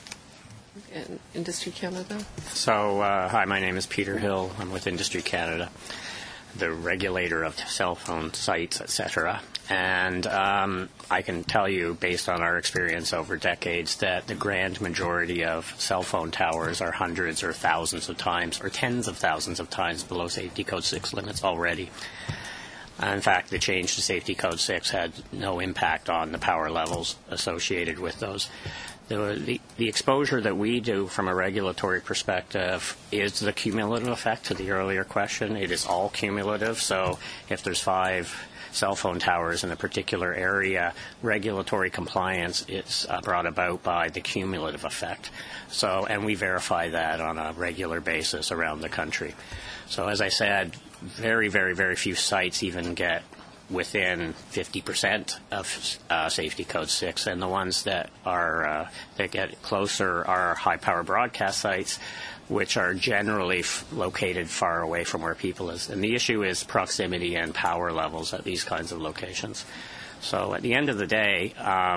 And Industry Canada? So, hi, my name is Peter Hill. I'm with Industry Canada, the regulator of cell phone sites, etc. And I can tell you, based on our experience over decades, that the grand majority of cell phone towers are hundreds or thousands of times or tens of thousands of times below Safety Code 6 limits already. In fact, the change to Safety Code 6 had no impact on the power levels associated with those. The exposure that we do from a regulatory perspective is the cumulative effect to the earlier question. It is all cumulative. So if there's 5 cell phone towers in a particular area, regulatory compliance is brought about by the cumulative effect. So, and we verify that on a regular basis around the country. So as I said, very, very, very few sites even get within 50% of Safety Code 6, and the ones that are that get closer are high-power broadcast sites, which are generally located far away from where people is. And the issue is proximity and power levels at these kinds of locations. So at the end of the day,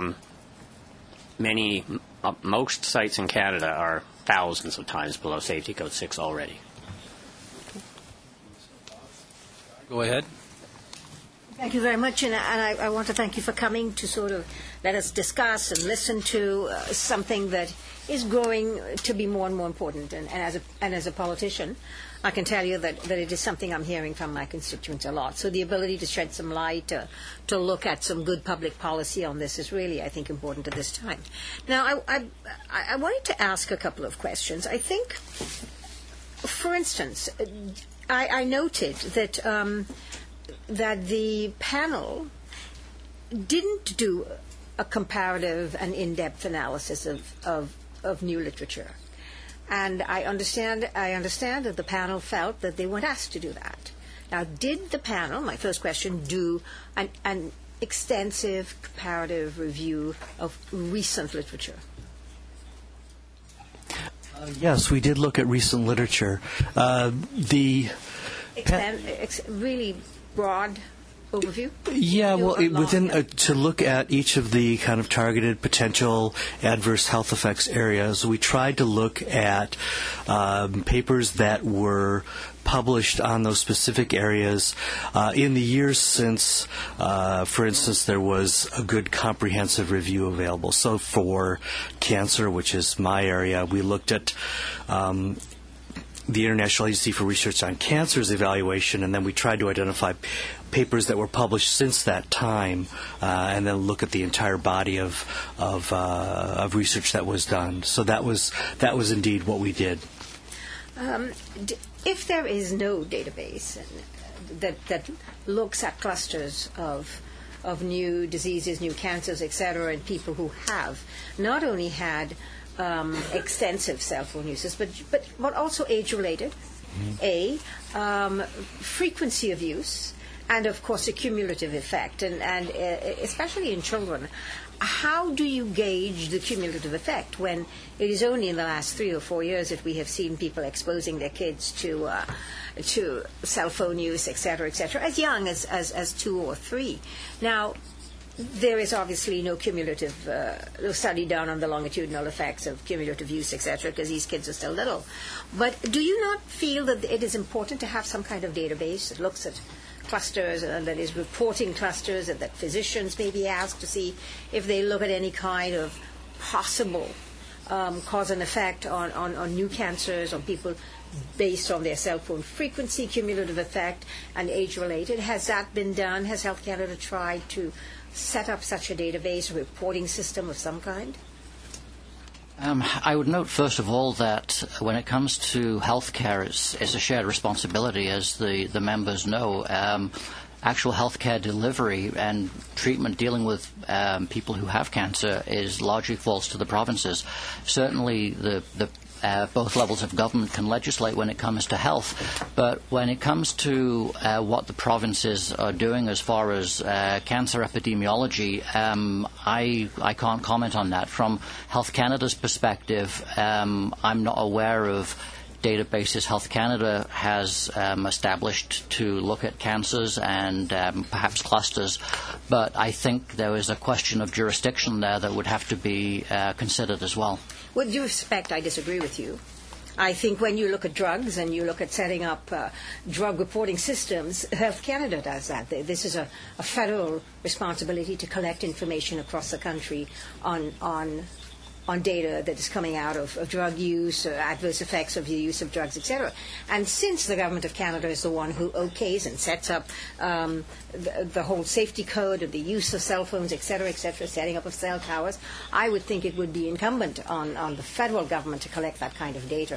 most sites in Canada are thousands of times below Safety Code 6 already. Go ahead. Thank you very much, and I want to thank you for coming to sort of let us discuss and listen to something that is growing to be more and more important. And as a politician, I can tell you that it is something I'm hearing from my constituents a lot. So the ability to shed some light, to look at some good public policy on this is really, I think, important at this time. Now, I wanted to ask a couple of questions. I think, for instance, I noted that that the panel didn't do a comparative and in-depth analysis of new literature. And I understand that the panel felt that they weren't asked to do that. Now, did the panel, my first question, do an extensive comparative review of recent literature? Yes, we did look at recent literature. Really broad overview? Yeah, well, to look at each of the kind of targeted potential adverse health effects areas, we tried to look at papers that were published on those specific areas in the years since, for instance, there was a good comprehensive review available. So for cancer, which is my area, we looked at the International Agency for Research on Cancer's evaluation, and then we tried to identify papers that were published since that time, and then look at the entire body of research that was done. So that was indeed what we did. If there is no database that looks at clusters of new diseases, new cancers, etc., and people who have not only had extensive cell phone uses, but also age-related, frequency of use, and of course a cumulative effect, and especially in children. How do you gauge the cumulative effect when it is only in the last 3 or 4 years that we have seen people exposing their kids to cell phone use, etc., as young as 2 or 3? Now, there is obviously no cumulative study done on the longitudinal effects of cumulative use, etc., because these kids are still little. But do you not feel that it is important to have some kind of database that looks at clusters and that is reporting clusters, and that physicians may be asked to see if they look at any kind of possible cause and effect on new cancers, on people based on their cell phone frequency, cumulative effect, and age-related? Has that been done? Has Health Canada tried to set up such a database, a reporting system of some kind? I would note, first of all, that when it comes to healthcare, it's a shared responsibility, as the members know. Actual healthcare delivery and treatment dealing with people who have cancer is largely falls to the provinces. Certainly, both levels of government can legislate when it comes to health, but when it comes to what the provinces are doing as far as cancer epidemiology, I can't comment on that. From Health Canada's perspective, I'm not aware of databases Health Canada has established to look at cancers and perhaps clusters, but I think there is a question of jurisdiction there that would have to be considered as well. With due respect, I disagree with you. I think when you look at drugs and you look at setting up drug reporting systems, Health Canada does that. This is a federal responsibility to collect information across the country on data that is coming out of drug use, adverse effects of the use of drugs, etc. And since the Government of Canada is the one who okays and sets up the whole safety code of the use of cell phones, etc., setting up of cell towers, I would think it would be incumbent on the federal government to collect that kind of data.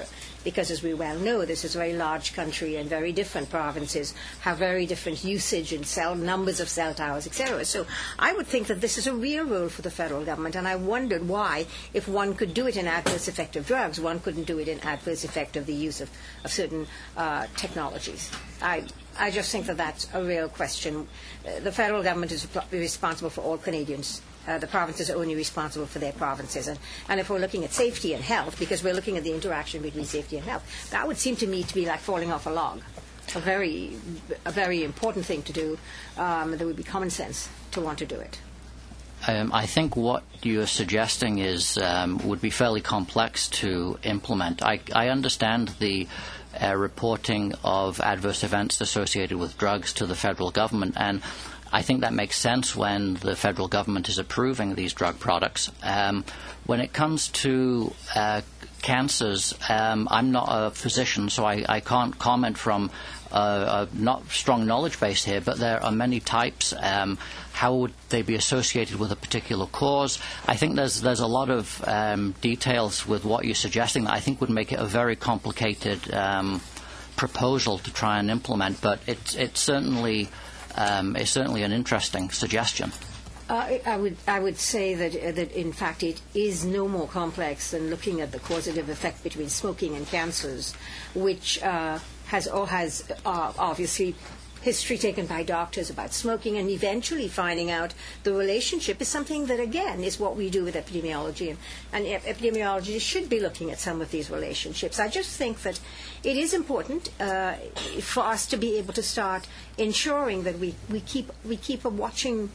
because, as we well know, this is a very large country and very different provinces have very different usage and numbers of cell towers, etc. So I would think that this is a real role for the federal government, and I wondered why, if one could do it in adverse effect of drugs, one couldn't do it in adverse effect of the use of certain technologies. I just think that that's a real question. The federal government is responsible for all Canadians. The provinces are only responsible for their provinces. And if we're looking at safety and health, because we're looking at the interaction between safety and health, that would seem to me to be like falling off a log. A very important thing to do. There would be common sense to want to do it. I think what you're suggesting would be fairly complex to implement. I understand the reporting of adverse events associated with drugs to the federal government, and I think that makes sense when the federal government is approving these drug products. When it comes to cancers, I'm not a physician, so I can't comment from a not strong knowledge base here, but there are many types. How would they be associated with a particular cause? I think there's a lot of details with what you're suggesting that I think would make it a very complicated proposal to try and implement, but it's certainly an interesting suggestion. I would say that in fact it is no more complex than looking at the causative effect between smoking and cancers, which has obviously history taken by doctors about smoking, and eventually finding out the relationship is something that, again, is what we do with epidemiology, and epidemiology should be looking at some of these relationships. I just think that it is important for us to be able to start ensuring that we keep a watching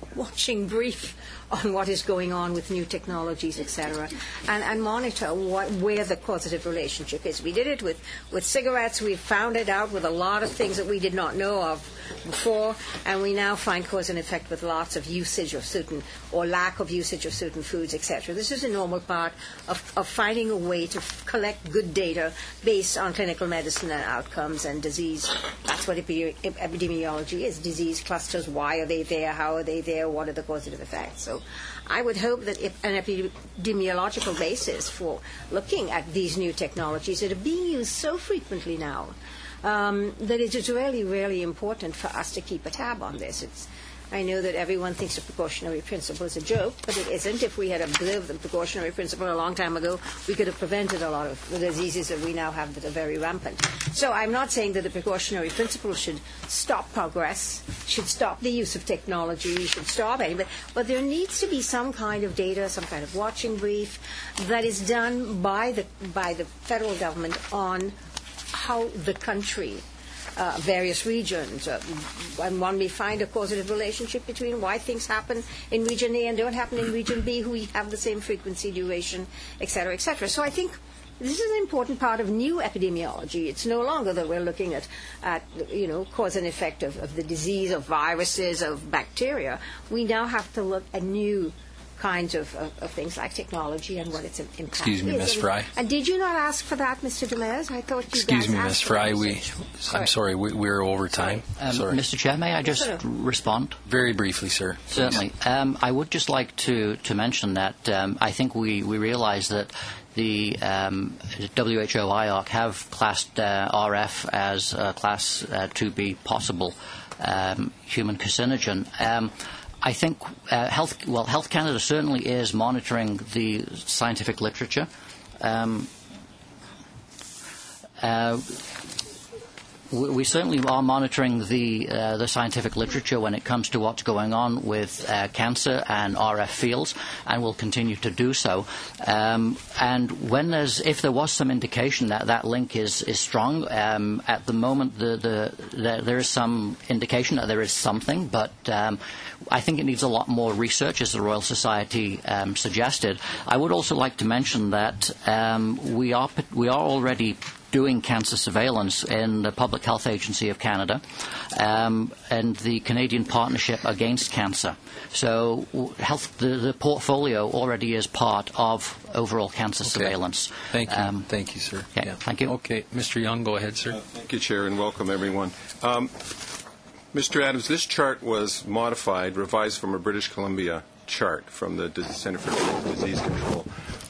brief on what is going on with new technologies, etc., and monitor where the causative relationship is. We did it with cigarettes. We found it out with a lot of things that we did not know of before, and we now find cause and effect with lots of usage of certain, or lack of usage of certain foods, etc. This is a normal part of finding a way to collect good data based on clinical medicine and outcomes and disease. That's what epidemiology is. Disease clusters, why are they there, how are they there, what are the causative effects. So I would hope that an epidemiological basis for looking at these new technologies that are being used so frequently now, that it is really, really important for us to keep a tab on this. I know that everyone thinks the precautionary principle is a joke, but it isn't. If we had observed the precautionary principle a long time ago, we could have prevented a lot of the diseases that we now have that are very rampant. So I'm not saying that the precautionary principle should stop progress, should stop the use of technology, should stop anything, but there needs to be some kind of data, some kind of watching brief that is done by the federal government on how the country, various regions, and one may find a causative relationship between why things happen in region A and don't happen in region B, who have the same frequency, duration, etc., etc. So I think this is an important part of new epidemiology. It's no longer that we're looking at cause and effect of the disease, of viruses, of bacteria. We now have to look at new kinds of things like technology and what its impact is. Excuse me, Ms. Fry. And did you not ask for that, Mr. Demers? I thought you Excuse guys me, Ms. asked Fry. for that. I'm sorry, we're over time. Sorry. Mr. Chair, may I just respond? Very briefly, sir. Certainly. I would just like to mention that I think we realize that the WHO IARC have classed RF as class 2B possible human carcinogen. I think Health Canada certainly is monitoring the scientific literature. We certainly are monitoring the scientific literature when it comes to what's going on with cancer and RF fields, and will continue to do so. And if there was some indication that link is strong, at the moment there is some indication that there is something, but I think it needs a lot more research, as the Royal Society suggested. I would also like to mention that we are already doing cancer surveillance in the Public Health Agency of Canada and the Canadian Partnership Against Cancer. So the portfolio already is part of overall cancer surveillance. Thank you. Thank you, sir. Okay. Yeah. Thank you. Okay. Mr. Young, go ahead, sir. Thank you, Chair, and welcome, everyone. Mr. Adams, this chart was revised from a British Columbia chart from the Centre for Disease Control.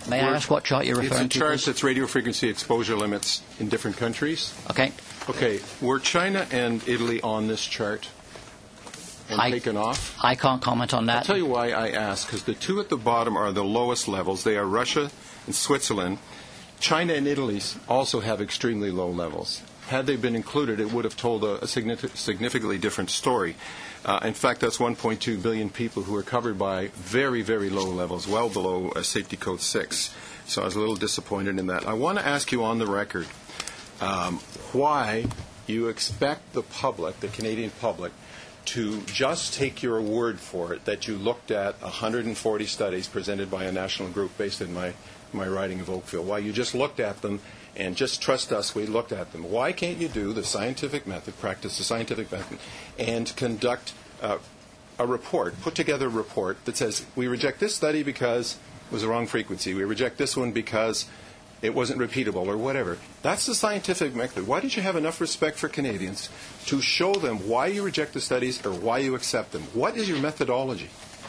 May I ask what chart you're referring to? It's a chart please? that's radio frequency exposure limits in different countries. Okay. Okay, were China and Italy on this chart and taken off? I can't comment on that. I'll tell you why I ask, because the two at the bottom are the lowest levels. They are Russia and Switzerland. China and Italy also have extremely low levels. Had they been included, it would have told a significantly different story. In fact, that's 1.2 billion people who are covered by very, very low levels, well below Safety Code 6. So I was a little disappointed in that. I want to ask you on the record why you expect the public, the Canadian public, to just take your word for it that you looked at 140 studies presented by a national group based in my riding of Oakville, why you just looked at them and just trust us, we looked at them. Why can't you do the scientific method, practice the scientific method, and conduct a report, put together a report that says, we reject this study because it was the wrong frequency, we reject this one because it wasn't repeatable or whatever. That's the scientific method. Why don't you have enough respect for Canadians to show them why you reject the studies or why you accept them? What is your methodology?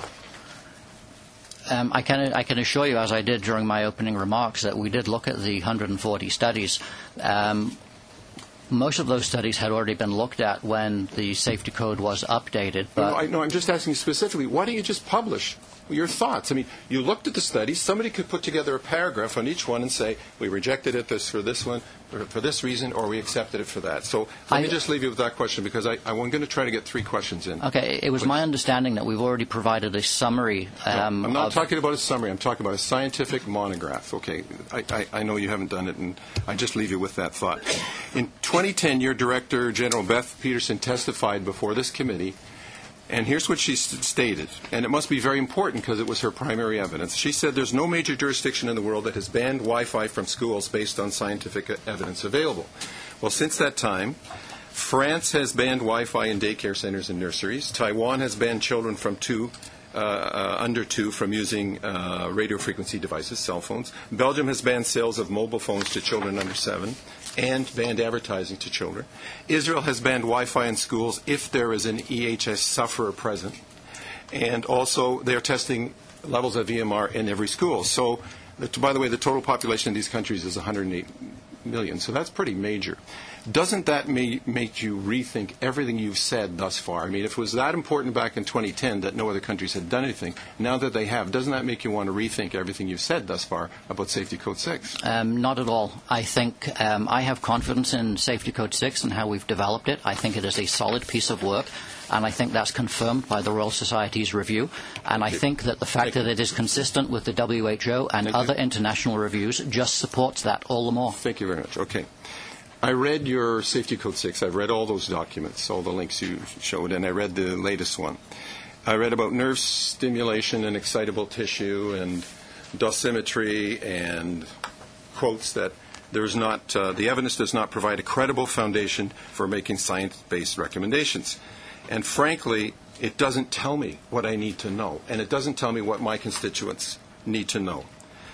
I can assure you, as I did during my opening remarks, that we did look at the 140 studies. Most of those studies had already been looked at when the safety code was updated. But No, I'm just asking you specifically, why don't you just publish your thoughts? I mean, you looked at the studies. Somebody could put together a paragraph on each one and say, we rejected it for this one, or for this reason, or we accepted it for that. So let me just leave you with that question, because I'm going to try to get 3 questions in. Okay, it was my understanding that we've already provided a summary. I'm not talking about a summary. I'm talking about a scientific monograph. Okay, I know you haven't done it, and I just leave you with that thought. In 2010, your Director General Beth Peterson testified before this committee, and here's what she stated, and it must be very important because it was her primary evidence. She said there's no major jurisdiction in the world that has banned Wi-Fi from schools based on scientific evidence available. Well, since that time, France has banned Wi-Fi in daycare centers and nurseries. Taiwan has banned children from under 2 from using radio frequency devices, cell phones. Belgium has banned sales of mobile phones to children under 7 and banned advertising to children. Israel has banned Wi-Fi in schools if there is an EHS sufferer present. And also, they're testing levels of EMR in every school. So, by the way, the total population in these countries is 108 million. So that's pretty major. Doesn't that make you rethink everything you've said thus far? I mean, if it was that important back in 2010 that no other countries had done anything, now that they have, doesn't that make you want to rethink everything you've said thus far about Safety Code 6? Not at all. I think I have confidence in Safety Code 6 and how we've developed it. I think it is a solid piece of work, and I think that's confirmed by the Royal Society's review. And I think that the fact that it is consistent with the WHO and other international reviews just supports that all the more. Thank you very much. Okay. I read your Safety Code 6. I've read all those documents, all the links you showed, and I read the latest one. I read about nerve stimulation and excitable tissue and dosimetry and quotes that there's not, the evidence does not provide a credible foundation for making science-based recommendations. And frankly, it doesn't tell me what I need to know, and it doesn't tell me what my constituents need to know.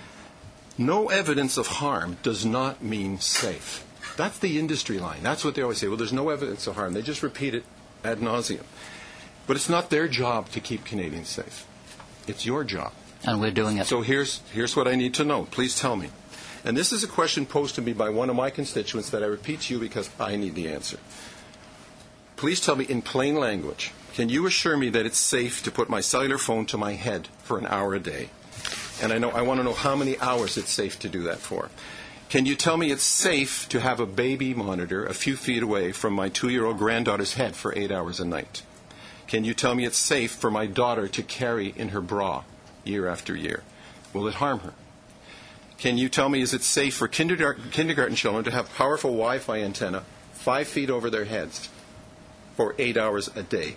No evidence of harm does not mean safe. That's the industry line. That's what they always say. Well, there's no evidence of harm. They just repeat it ad nauseum. But it's not their job to keep Canadians safe. It's your job. And we're doing it. So here's what I need to know. Please tell me. And this is a question posed to me by one of my constituents that I repeat to you because I need the answer. Please tell me in plain language, can you assure me that it's safe to put my cellular phone to my head for an hour a day? And I want to know how many hours it's safe to do that for. Can you tell me it's safe to have a baby monitor a few feet away from my 2-year-old granddaughter's head for 8 hours a night? Can you tell me it's safe for my daughter to carry in her bra year after year? Will it harm her? Can you tell me, is it safe for kindergarten children to have powerful Wi-Fi antenna 5 feet over their heads for 8 hours a day?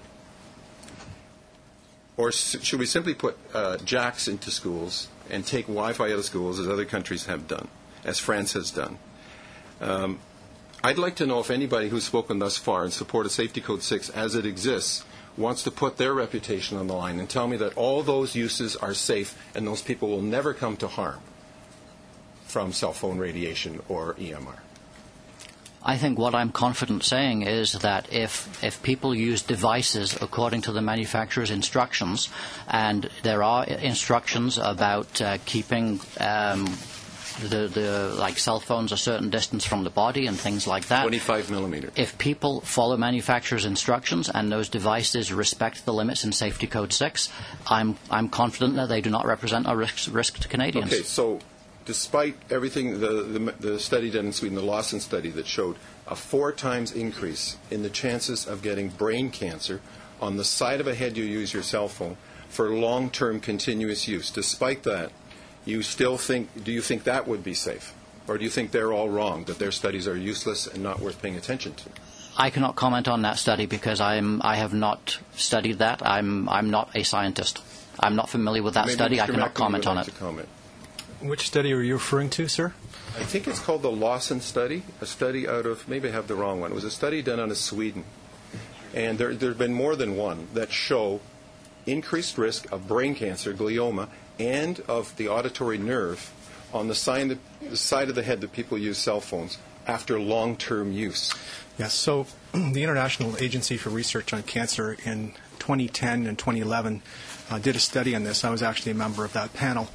Or should we simply put jacks into schools and take Wi-Fi out of schools as other countries have done, as France has done? I'd like to know if anybody who's spoken thus far in support of Safety Code 6 as it exists wants to put their reputation on the line and tell me that all those uses are safe and those people will never come to harm from cell phone radiation or EMR. I think what I'm confident saying is that if people use devices according to the manufacturer's instructions, and there are instructions about keeping like cell phones a certain distance from the body and things like that. 25 millimeter. If people follow manufacturer's instructions and those devices respect the limits in Safety Code 6, I'm confident that they do not represent a risk to Canadians. Okay, so despite everything, the study done in Sweden, the Lawson study that showed a 4 times increase in the chances of getting brain cancer on the side of a head you use your cell phone for long-term continuous use, despite that, do you think that would be safe? Or do you think they're all wrong, that their studies are useless and not worth paying attention to? I cannot comment on that study because I have not studied that. I'm not a scientist. I'm not familiar with that study. I cannot comment on it. Which study are you referring to, sir? I think it's called the Lawson study, a study out of, maybe I have the wrong one. It was a study done out of Sweden. And there have been more than one that show increased risk of brain cancer, glioma, and of the auditory nerve on the side of the head that people use cell phones after long-term use. Yes, so the International Agency for Research on Cancer in 2010 and 2011 did a study on this. I was actually a member of that panel.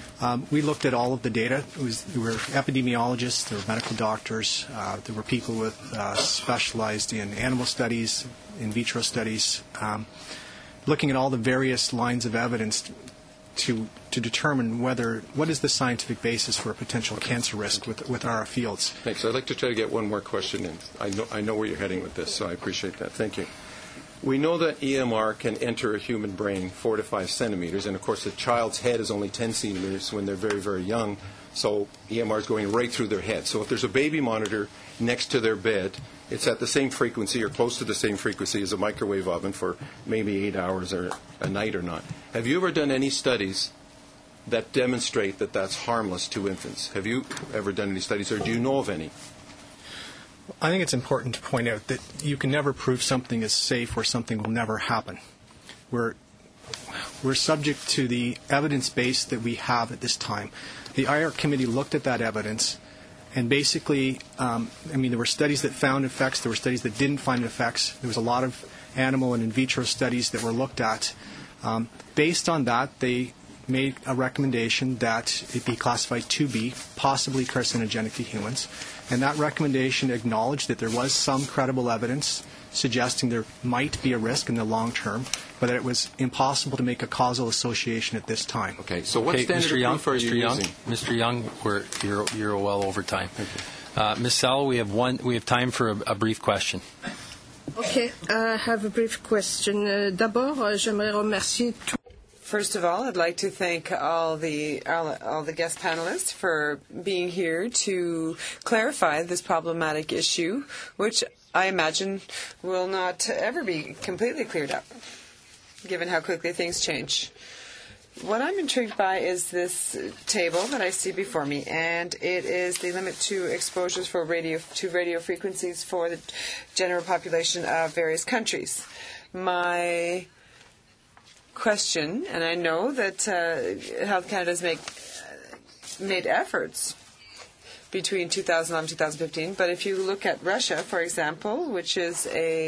We looked at all of the data. There were epidemiologists, there were medical doctors, there were people with specialized in animal studies, in vitro studies, looking at all the various lines of evidence to determine what is the scientific basis for a potential cancer risk with our fields. Thanks. I'd like to try to get one more question in. I know where you're heading with this, so I appreciate that. Thank you. We know that EMR can enter a human brain 4 to 5 centimeters, and of course a child's head is only 10 centimeters when they're very, very young, so EMR is going right through their head. So if there's a baby monitor next to their bed, it's at the same frequency or close to the same frequency as a microwave oven for maybe 8 hours or a night or not. Have you ever done any studies that demonstrate that that's harmless to infants? Have you ever done any studies, or do you know of any? I think it's important to point out that you can never prove something is safe or something will never happen. We're subject to the evidence base that we have at this time. The IARC committee looked at that evidence, and basically, there were studies that found effects, there were studies that didn't find effects. There was a lot of animal and in vitro studies that were looked at. Based on that, they made a recommendation that it be classified 2B, possibly carcinogenic to humans. And that recommendation acknowledged that there was some credible evidence suggesting there might be a risk in the long term, but that it was impossible to make a causal association at this time. Okay, so what standard of proof are you using? Mr. Young, you're well over time. Ms. Sell, we have time for a brief question. Okay, I have a brief question. D'abord, j'aimerais remercier tout. First of all, I'd like to thank all the guest panelists for being here to clarify this problematic issue, which I imagine will not ever be completely cleared up, given how quickly things change. What I'm intrigued by is this table that I see before me, and it is the limit to exposures for radio frequencies for the general population of various countries. My question, and I know that Health Canada has made efforts between 2011 and 2015, but if you look at Russia, for example, which is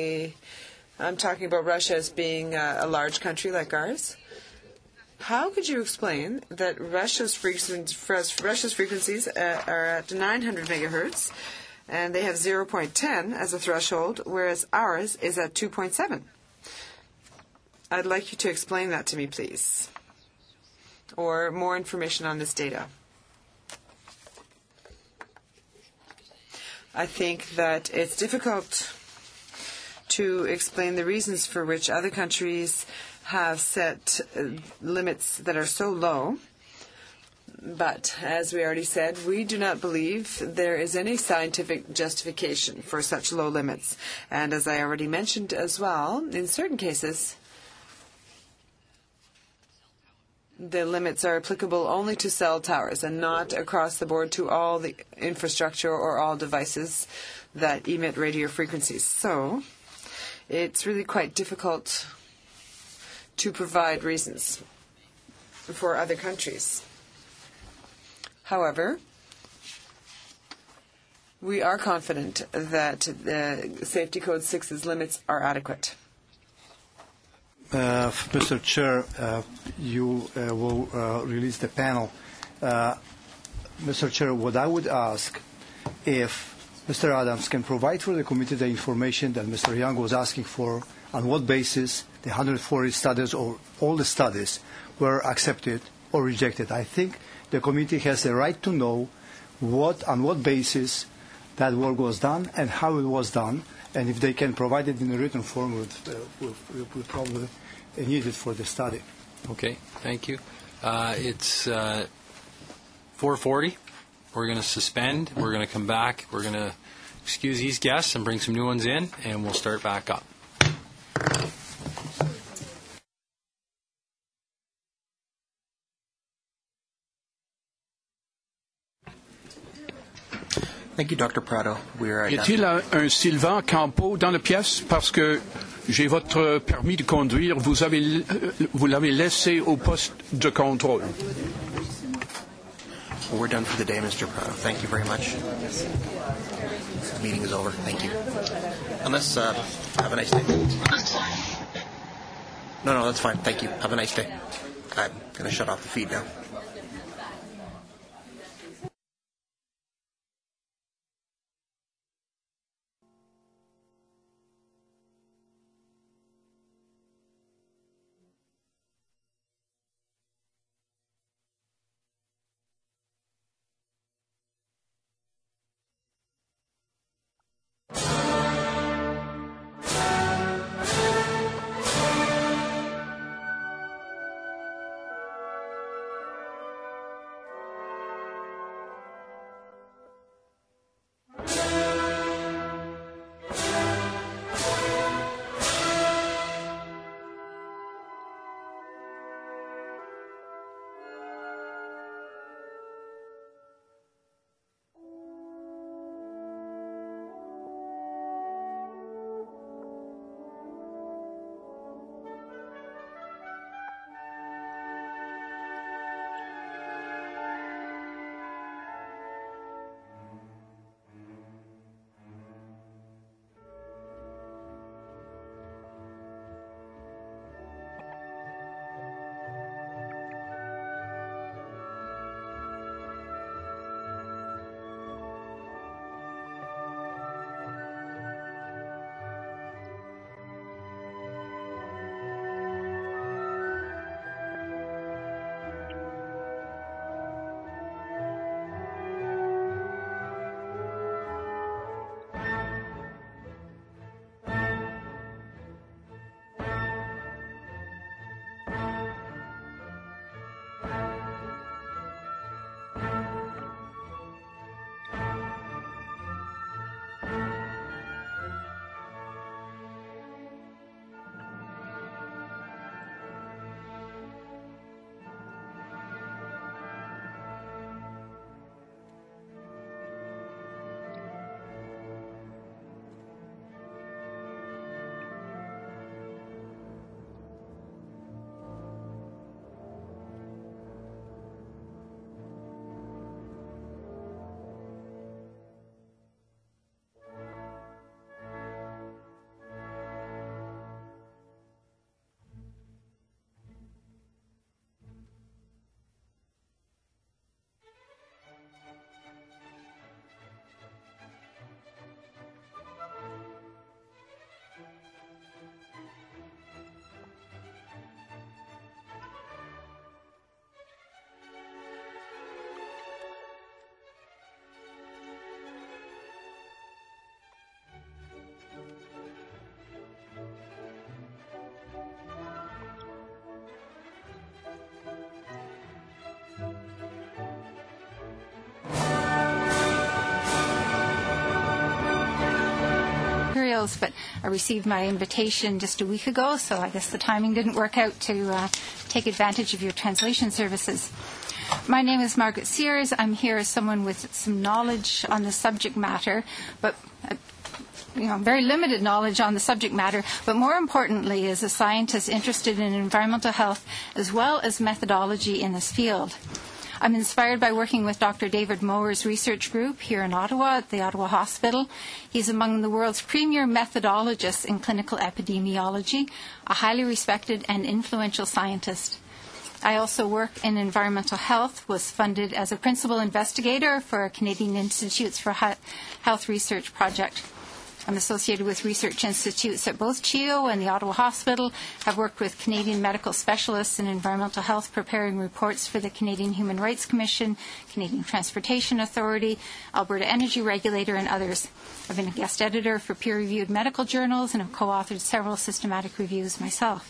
I'm talking about Russia as being a large country like ours, how could you explain that Russia's frequencies are at 900 megahertz, and they have 0.10 as a threshold, whereas ours is at 2.7? I'd like you to explain that to me, please, or more information on this data. I think that it's difficult to explain the reasons for which other countries have set limits that are so low. But, as we already said, we do not believe there is any scientific justification for such low limits. And as I already mentioned as well, in certain cases, the limits are applicable only to cell towers and not across the board to all the infrastructure or all devices that emit radio frequencies. So it's really quite difficult to provide reasons for other countries. However, We are confident that Safety Code 6's limits are adequate. Mr. Chair, you will release the panel. Mr. Chair, what I would ask, if Mr. Adams can provide for the committee the information that Mr. Young was asking for, on what basis the 140 studies or all the studies were accepted or rejected. I think the committee has the right to know on what basis that work was done and how it was done, and if they can provide it in a written form, we'll probably need it for the study. Okay, thank you. It's 4:40. We're going to suspend. We're going to come back. We're going to excuse these guests and bring some new ones in, and we'll start back up. Thank you, Dr. Prado. Y a-t-il un Sylvain Campeau dans la pièce? Parce que j'ai votre permis de conduire. Vous l'avez laissé au poste de contrôle. Well, we're done for the day, Mr. Prado. Thank you very much. The meeting is over. Thank you. Unless, have a nice day. No, that's fine. Thank you. Have a nice day. I'm going to shut off the feed now. But I received my invitation just a week ago, so I guess the timing didn't work out to take advantage of your translation services. My name is Margaret Sears. I'm here as someone with some knowledge on the subject matter, but very limited knowledge on the subject matter, but more importantly as a scientist interested in environmental health as well as methodology in this field. I'm inspired by working with Dr. David Mower's research group here in Ottawa at the Ottawa Hospital. He's among the world's premier methodologists in clinical epidemiology, a highly respected and influential scientist. I also work in environmental health, was funded as a principal investigator for a Canadian Institutes for Health Research project. I'm associated with research institutes at both CHEO and the Ottawa Hospital. I've worked with Canadian medical specialists in environmental health preparing reports for the Canadian Human Rights Commission, Canadian Transportation Authority, Alberta Energy Regulator, and others. I've been a guest editor for peer-reviewed medical journals and have co-authored several systematic reviews myself.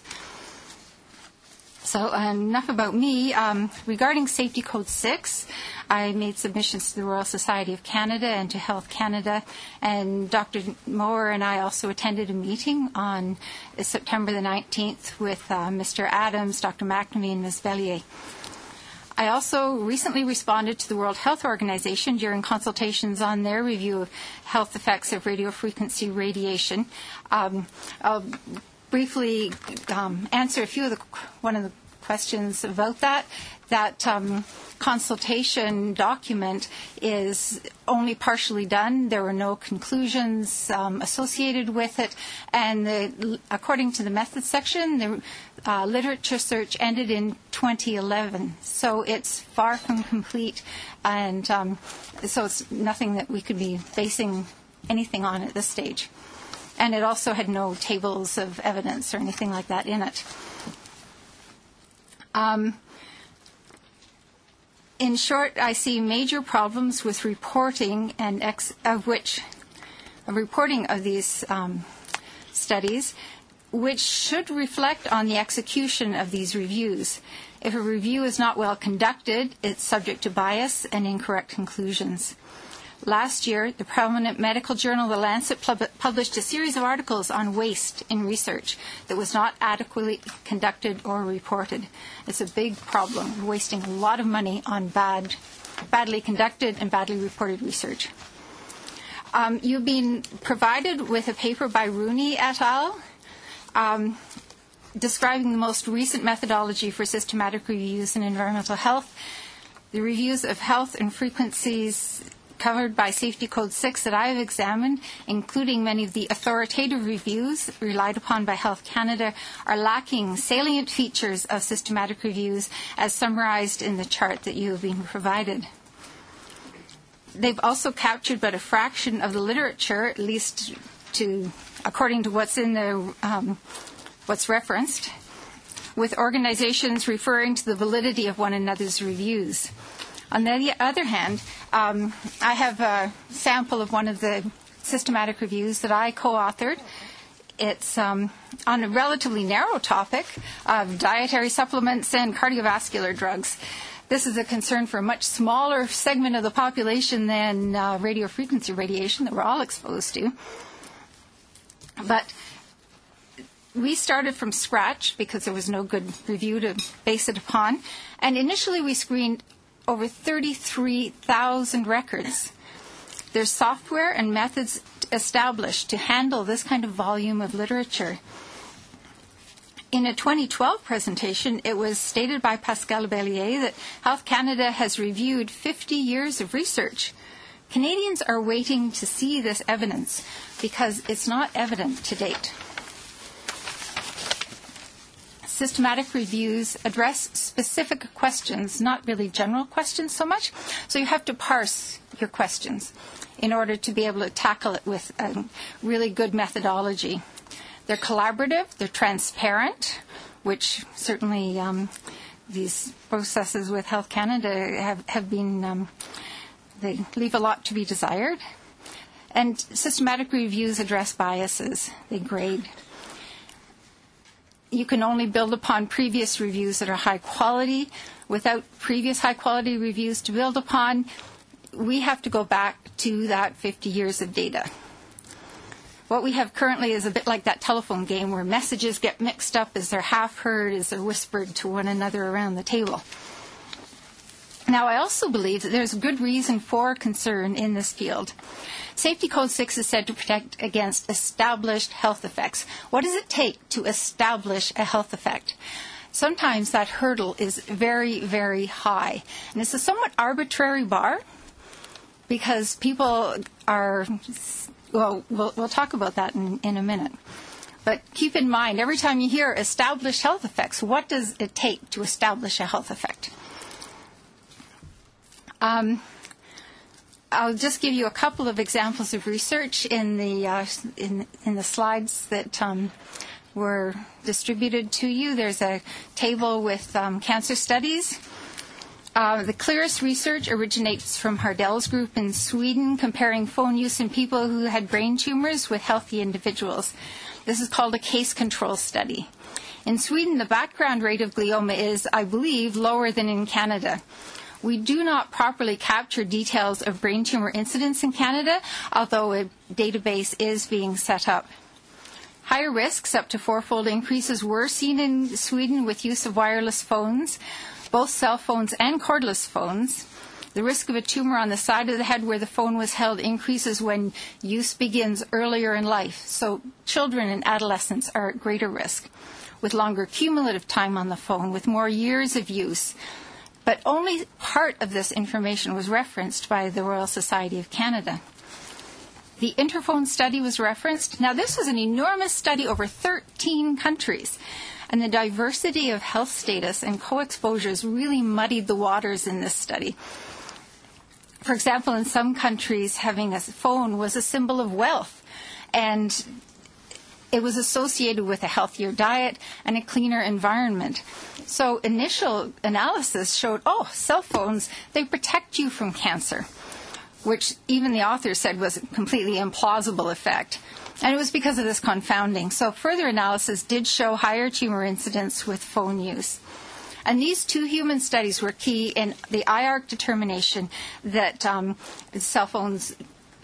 So enough about me. Regarding Safety Code 6, I made submissions to the Royal Society of Canada and to Health Canada, and Dr. Mower and I also attended a meeting on September the 19th with Mr. Adams, Dr. McNamee, and Ms. Bellier. I also recently responded to the World Health Organization during consultations on their review of health effects of radiofrequency radiation. I'll briefly answer one of the questions about that. That consultation document is only partially done. There were no conclusions associated with it, and according to the methods section, the literature search ended in 2011. So it's far from complete, and so it's nothing that we could be basing anything on at this stage. And it also had no tables of evidence or anything like that in it. In short, I see major problems with reporting reporting of these studies, which should reflect on the execution of these reviews. If a review is not well conducted, it's subject to bias and incorrect conclusions. Last year, the prominent medical journal The Lancet published a series of articles on waste in research that was not adequately conducted or reported. It's a big problem. We're wasting a lot of money on badly conducted and badly reported research. You've been provided with a paper by Rooney et al. Describing the most recent methodology for systematic reviews in environmental health. The reviews of health and frequencies covered by Safety Code 6 that I have examined, including many of the authoritative reviews relied upon by Health Canada, are lacking salient features of systematic reviews as summarized in the chart that you have been provided. They've also captured but a fraction of the literature, at least according to what's in the what's referenced, with organizations referring to the validity of one another's reviews. On the other hand, I have a sample of one of the systematic reviews that I co-authored. It's on a relatively narrow topic of dietary supplements and cardiovascular drugs. This is a concern for a much smaller segment of the population than radiofrequency radiation that we're all exposed to. But we started from scratch because there was no good review to base it upon. And initially we screened over 33,000 records. There's software and methods established to handle this kind of volume of literature. In a 2012 presentation, it was stated by Pascal Bellier that Health Canada has reviewed 50 years of research. Canadians are waiting to see this evidence because it's not evident to date. Systematic reviews address specific questions, not really general questions so much. So you have to parse your questions in order to be able to tackle it with a really good methodology. They're collaborative, they're transparent, which certainly these processes with Health Canada have been, they leave a lot to be desired. And systematic reviews address biases, they grade. You can only build upon previous reviews that are high quality. Without previous high quality reviews to build upon, we have to go back to that 50 years of data. What we have currently is a bit like that telephone game where messages get mixed up as they're half heard, as they're whispered to one another around the table. Now, I also believe that there's good reason for concern in this field. Safety Code 6 is said to protect against established health effects. What does it take to establish a health effect? sometimes that hurdle is very, very high. And it's a somewhat arbitrary bar because people are, well, we'll talk about that in a minute. But keep in mind, every time you hear established health effects, what does it take to establish a health effect? I'll just give you a couple of examples of research in the slides that were distributed to you. There's a table with cancer studies. The clearest research originates from Hardell's group in Sweden, comparing phone use in people who had brain tumors with healthy individuals. This is called a case control study. In Sweden, the background rate of glioma is, I believe, lower than in Canada. We do not properly capture details of brain tumor incidence in Canada, although a database is being set up. Higher risks, up to 4-fold increases, were seen in Sweden with use of wireless phones, both cell phones and cordless phones. The risk of a tumor on the side of the head where the phone was held increases when use begins earlier in life. So children and adolescents are at greater risk, with longer cumulative time on the phone, with more years of use. But only part of this information was referenced by the Royal Society of Canada. The Interphone study was referenced. Now, this was an enormous study over 13 countries, and the diversity of health status and co-exposures really muddied the waters in this study. For example, in some countries, having a phone was a symbol of wealth, and it was associated with a healthier diet and a cleaner environment. So initial analysis showed, cell phones, they protect you from cancer, which even the authors said was a completely implausible effect. And it was because of this confounding. So further analysis did show higher tumor incidence with phone use. And these two human studies were key in the IARC determination that cell phones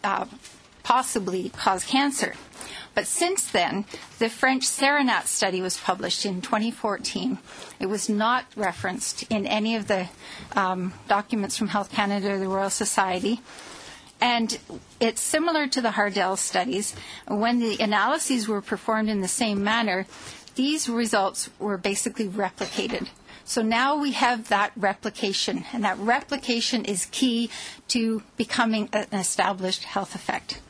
possibly cause cancer. But since then, the French Serenat study was published in 2014. It was not referenced in any of the documents from Health Canada or the Royal Society. And it's similar to the Hardell studies. When the analyses were performed in the same manner, these results were basically replicated. So now we have that replication, and that replication is key to becoming an established health effect.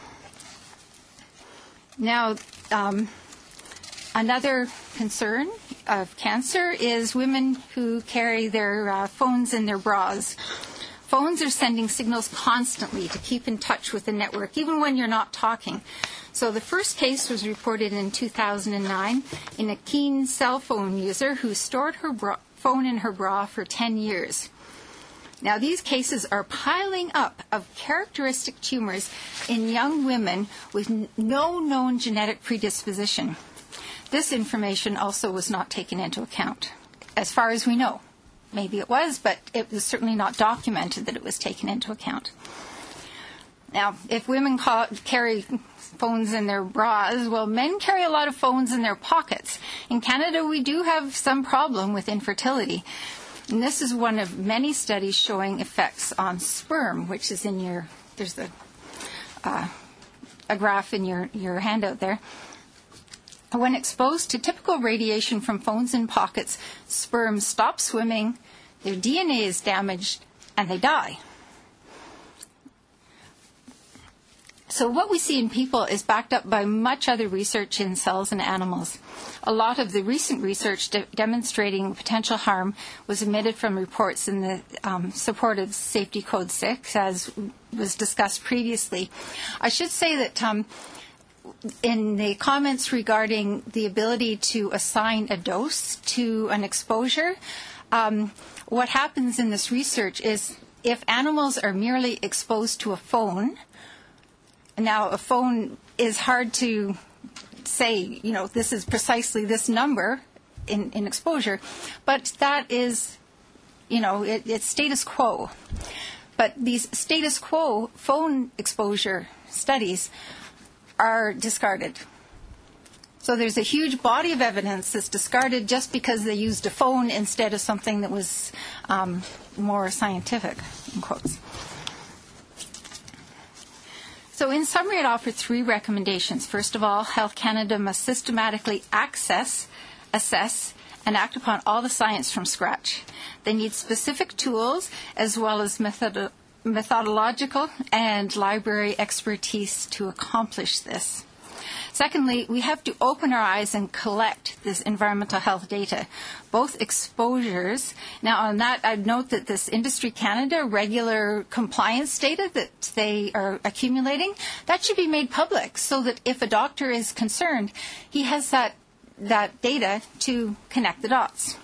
Now, another concern of cancer is women who carry their phones in their bras. Phones are sending signals constantly to keep in touch with the network, even when you're not talking. So the first case was reported in 2009 in a keen cell phone user who stored her phone in her bra for 10 years. Now, these cases are piling up of characteristic tumors in young women with no known genetic predisposition. This information also was not taken into account, as far as we know. Maybe it was, but it was certainly not documented that it was taken into account. Now, if women carry phones in their bras, well, men carry a lot of phones in their pockets. In Canada, we do have some problem with infertility. And this is one of many studies showing effects on sperm, which is in your, there's a graph in your handout there. When exposed to typical radiation from phones in pockets, sperm stop swimming, their DNA is damaged, and they die. So what we see in people is backed up by much other research in cells and animals. A lot of the recent research demonstrating potential harm was omitted from reports in the support of Safety Code 6, as was discussed previously. I should say that in the comments regarding the ability to assign a dose to an exposure, what happens in this research is if animals are merely exposed to a phone, now a phone is hard to say, this is precisely this number in exposure, but that is, it's status quo. But these status quo phone exposure studies are discarded. So there's a huge body of evidence that's discarded just because they used a phone instead of something that was more scientific, in quotes. So in summary, it offered 3 recommendations. First of all, Health Canada must systematically assess, and act upon all the science from scratch. They need specific tools as well as methodological and library expertise to accomplish this. Secondly, we have to open our eyes and collect this environmental health data, both exposures. Now, on that, I'd note that this Industry Canada regular compliance data that they are accumulating, that should be made public so that if a doctor is concerned, he has that data to connect the dots.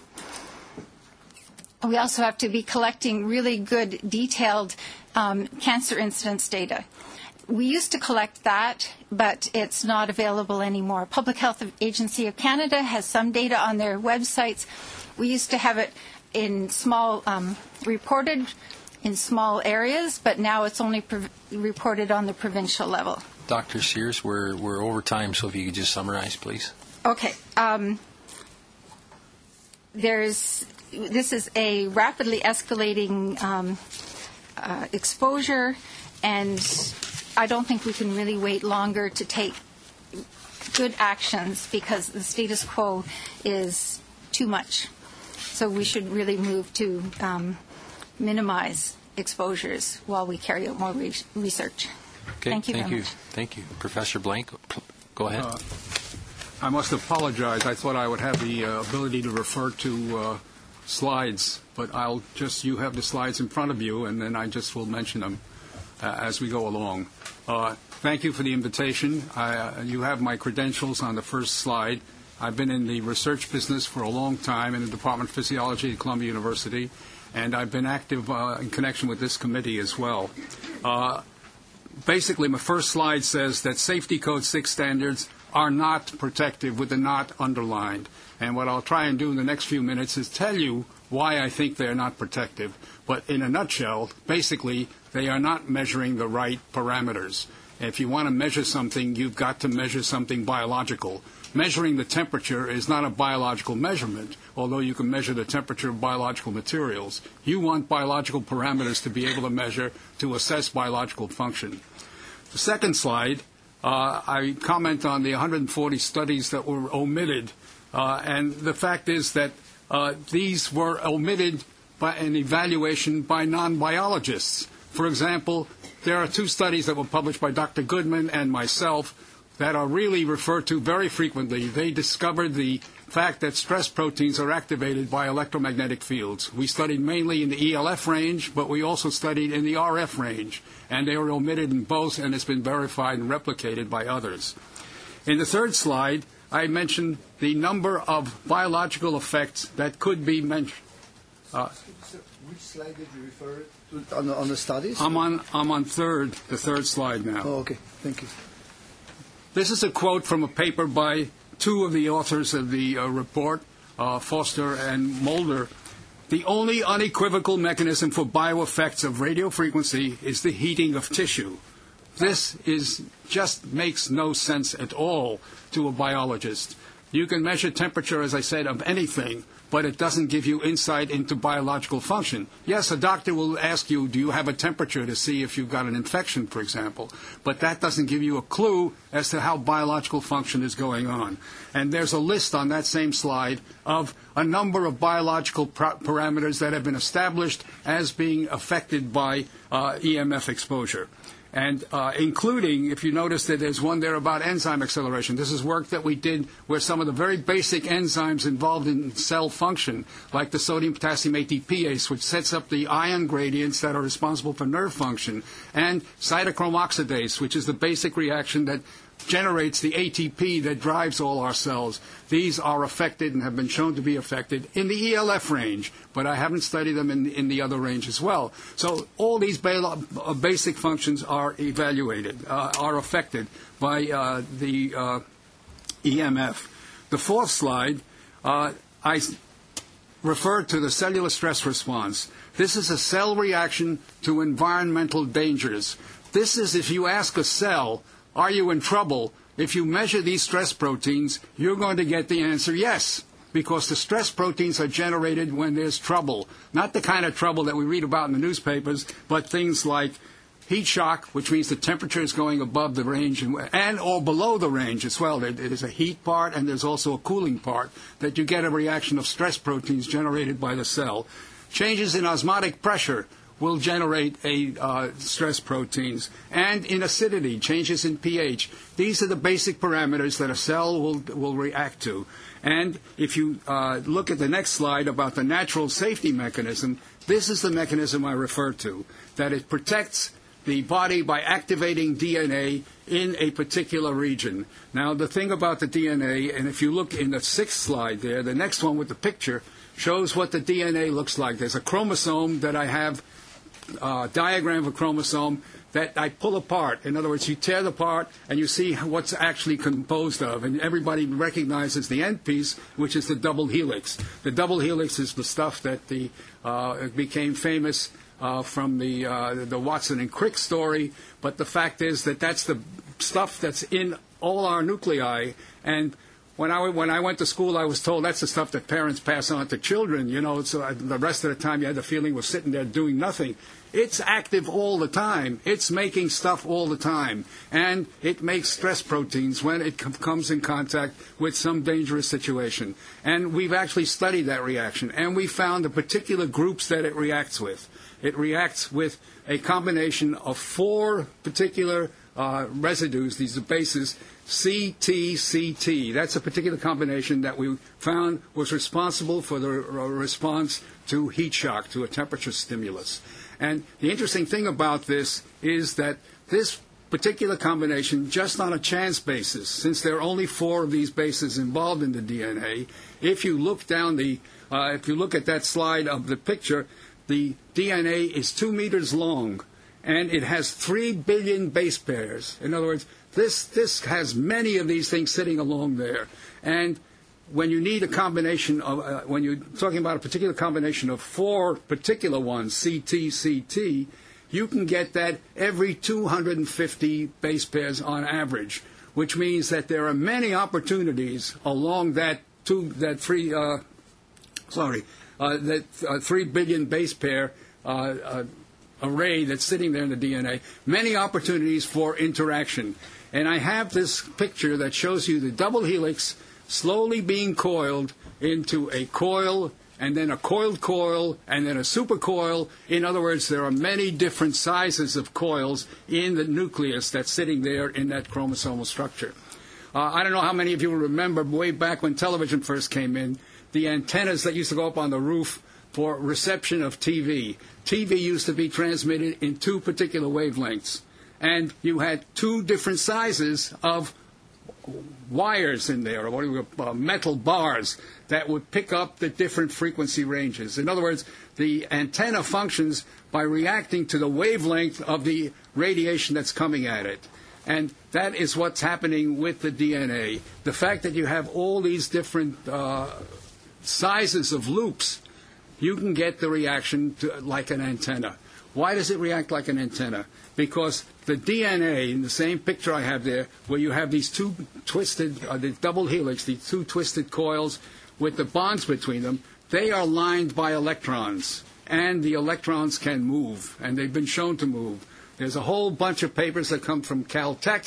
We also have to be collecting really good, detailed cancer incidence data. We used to collect that, but it's not available anymore. Public Health Agency of Canada has some data on their websites. We used to have it in small, reported in small areas, but now it's only reported on the provincial level. Dr. Sears, we're over time, so if you could just summarize, please. Okay. This is a rapidly escalating exposure, and I don't think we can really wait longer to take good actions because the status quo is too much. So we should really move to minimize exposures while we carry out more research. Okay, thank you very much. Thank you. Professor Blank, go ahead. I must apologize. I thought I would have the ability to refer to slides, but you have the slides in front of you, and then I just will mention them as we go along. Thank you for the invitation. You have my credentials on the first slide. I've been in the research business for a long time in the Department of Physiology at Columbia University, and I've been active in connection with this committee as well. Basically, my first slide says that Safety Code 6 standards are not protective with the not underlined. And what I'll try and do in the next few minutes is tell you why I think they're not protective. But in a nutshell, basically, they are not measuring the right parameters. If you want to measure something, you've got to measure something biological. Measuring the temperature is not a biological measurement, although you can measure the temperature of biological materials. You want biological parameters to be able to measure to assess biological function. The second slide, I comment on the 140 studies that were omitted, and the fact is that these were omitted by an evaluation by non-biologists. For example, there are 2 studies that were published by Dr. Goodman and myself that are really referred to very frequently. They discovered the fact that stress proteins are activated by electromagnetic fields. We studied mainly in the ELF range, but we also studied in the RF range, and they were omitted in both, and it's been verified and replicated by others. In the third slide, I mentioned the number of biological effects that could be mentioned. Which slide did you refer to on the studies? I'm on the third slide now. Oh, okay. Thank you. This is a quote from a paper by 2 of the authors of the report, Foster and Mulder. The only unequivocal mechanism for bioeffects of radiofrequency is the heating of tissue. This just makes no sense at all to a biologist. You can measure temperature, as I said, of anything, but it doesn't give you insight into biological function. Yes, a doctor will ask you, do you have a temperature to see if you've got an infection, for example, but that doesn't give you a clue as to how biological function is going on. And there's a list on that same slide of a number of biological parameters that have been established as being affected by EMF exposure. And including, if you notice that there's one there about enzyme acceleration. This is work that we did where some of the very basic enzymes involved in cell function, like the sodium potassium ATPase, which sets up the ion gradients that are responsible for nerve function, and cytochrome oxidase, which is the basic reaction that generates the ATP that drives all our cells. These are affected and have been shown to be affected in the ELF range, but I haven't studied them in the other range as well. So all these basic functions are evaluated, are affected by the EMF. The fourth slide, I refer to the cellular stress response. This is a cell reaction to environmental dangers. This is if you ask a cell, are you in trouble? If you measure these stress proteins, you're going to get the answer yes, because the stress proteins are generated when there's trouble. Not the kind of trouble that we read about in the newspapers, but things like heat shock, which means the temperature is going above the range and or below the range as well. There's a heat part and there's also a cooling part that you get a reaction of stress proteins generated by the cell. Changes in osmotic pressure will generate stress proteins, and in acidity, changes in pH. These are the basic parameters that a cell will react to. And if you look at the next slide about the natural safety mechanism, this is the mechanism I refer to, that it protects the body by activating DNA in a particular region. Now, the thing about the DNA, and if you look in the 6th slide there, the next one with the picture shows what the DNA looks like. There's a chromosome that I have, diagram of a chromosome that I pull apart. In other words, you tear it apart and you see what's actually composed of. And everybody recognizes the end piece, which is the double helix. The double helix is the stuff that became famous from the Watson and Crick story. But the fact is that that's the stuff that's in all our nuclei. And when I went to school, I was told that's the stuff that parents pass on to children. So the rest of the time you had the feeling we're sitting there doing nothing. It's active all the time. It's making stuff all the time. And it makes stress proteins when it comes in contact with some dangerous situation. And we've actually studied that reaction. And we found the particular groups that it reacts with. It reacts with a combination of 4 particular residues, these are bases, CTCT. That's a particular combination that we found was responsible for the response to heat shock, to a temperature stimulus. And the interesting thing about this is that this particular combination, just on a chance basis, since there are only 4 of these bases involved in the DNA, if you look if you look at that slide of the picture, the DNA is 2 meters long, and it has 3 billion base pairs. In other words, this has many of these things sitting along there. And when you need a combination of, when you're talking about a particular combination of 4 particular ones, CTCT, you can get that every 250 base pairs on average, which means that there are many opportunities along that 3 billion base pair array that's sitting there in the DNA, many opportunities for interaction. And I have this picture that shows you the double helix slowly being coiled into a coil, and then a coiled coil, and then a supercoil. In other words, there are many different sizes of coils in the nucleus that's sitting there in that chromosomal structure. I don't know how many of you remember way back when television first came in, the antennas that used to go up on the roof for reception of TV. TV used to be transmitted in 2 particular wavelengths, and you had 2 different sizes of wires in there, or metal bars that would pick up the different frequency ranges. In other words, the antenna functions by reacting to the wavelength of the radiation that's coming at it. And that is what's happening with the DNA. The fact that you have all these different sizes of loops, you can get the reaction like an antenna. Why does it react like an antenna? Because the DNA, in the same picture I have there, where you have these 2 twisted, the double helix, these 2 twisted coils with the bonds between them, they are lined by electrons. And the electrons can move, and they've been shown to move. There's a whole bunch of papers that come from Caltech.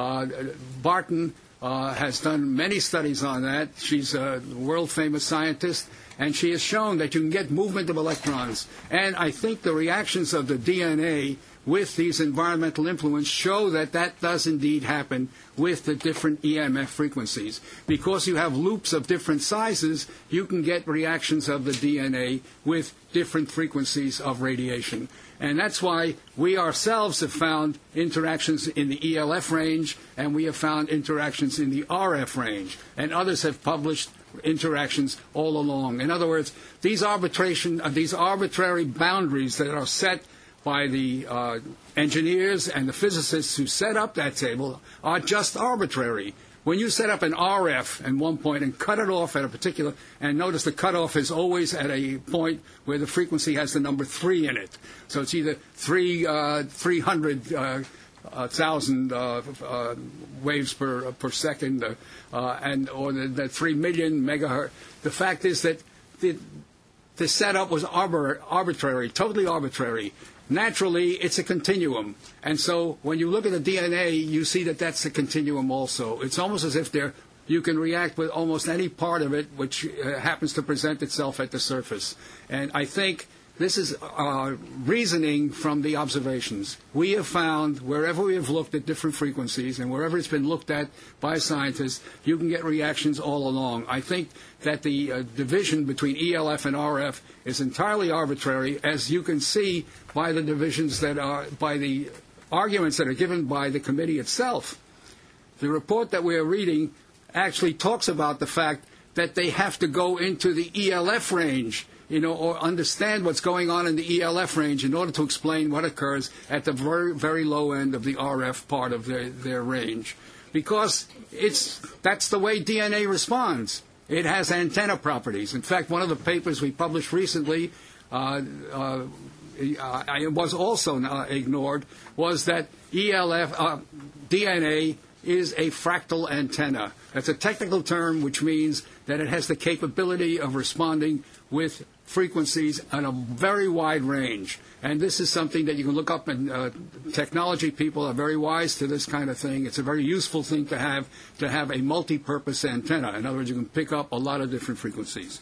Barton has done many studies on that. She's a world-famous scientist, and she has shown that you can get movement of electrons. And I think the reactions of the DNA with these environmental influences show that that does indeed happen with the different EMF frequencies. Because you have loops of different sizes, you can get reactions of the DNA with different frequencies of radiation. And that's why we ourselves have found interactions in the ELF range, and we have found interactions in the RF range. And others have published interactions all along. In other words, these arbitrary boundaries that are set by the engineers and the physicists who set up that table are just arbitrary. When you set up an RF at one point and cut it off at a particular, and notice the cutoff is always at a point where the frequency has the number 3 in it. So it's either 300,000 waves per second, or the 3 million megahertz. The fact is that the setup was arbitrary, totally arbitrary. naturally, it's a continuum. And so when you look at the DNA, you see that that's a continuum also. It's almost as if you can react with almost any part of it which happens to present itself at the surface. And I think this is reasoning from the observations. We have found, wherever we have looked at different frequencies and wherever it's been looked at by scientists, you can get reactions all along. I think that the division between ELF and RF is entirely arbitrary, as you can see by the divisions that are, by the arguments that are given by the committee itself. The report that we are reading actually talks about the fact that they have to go into the ELF range, or understand what's going on in the ELF range in order to explain what occurs at the very, very low end of the RF part of their range. Because that's the way DNA responds. It has antenna properties. In fact, one of the papers we published recently, it was also ignored, was that DNA is a fractal antenna. That's a technical term which means that it has the capability of responding with frequencies on a very wide range. And this is something that you can look up, and technology people are very wise to this kind of thing. It's a very useful thing to have a multi-purpose antenna. In other words, you can pick up a lot of different frequencies.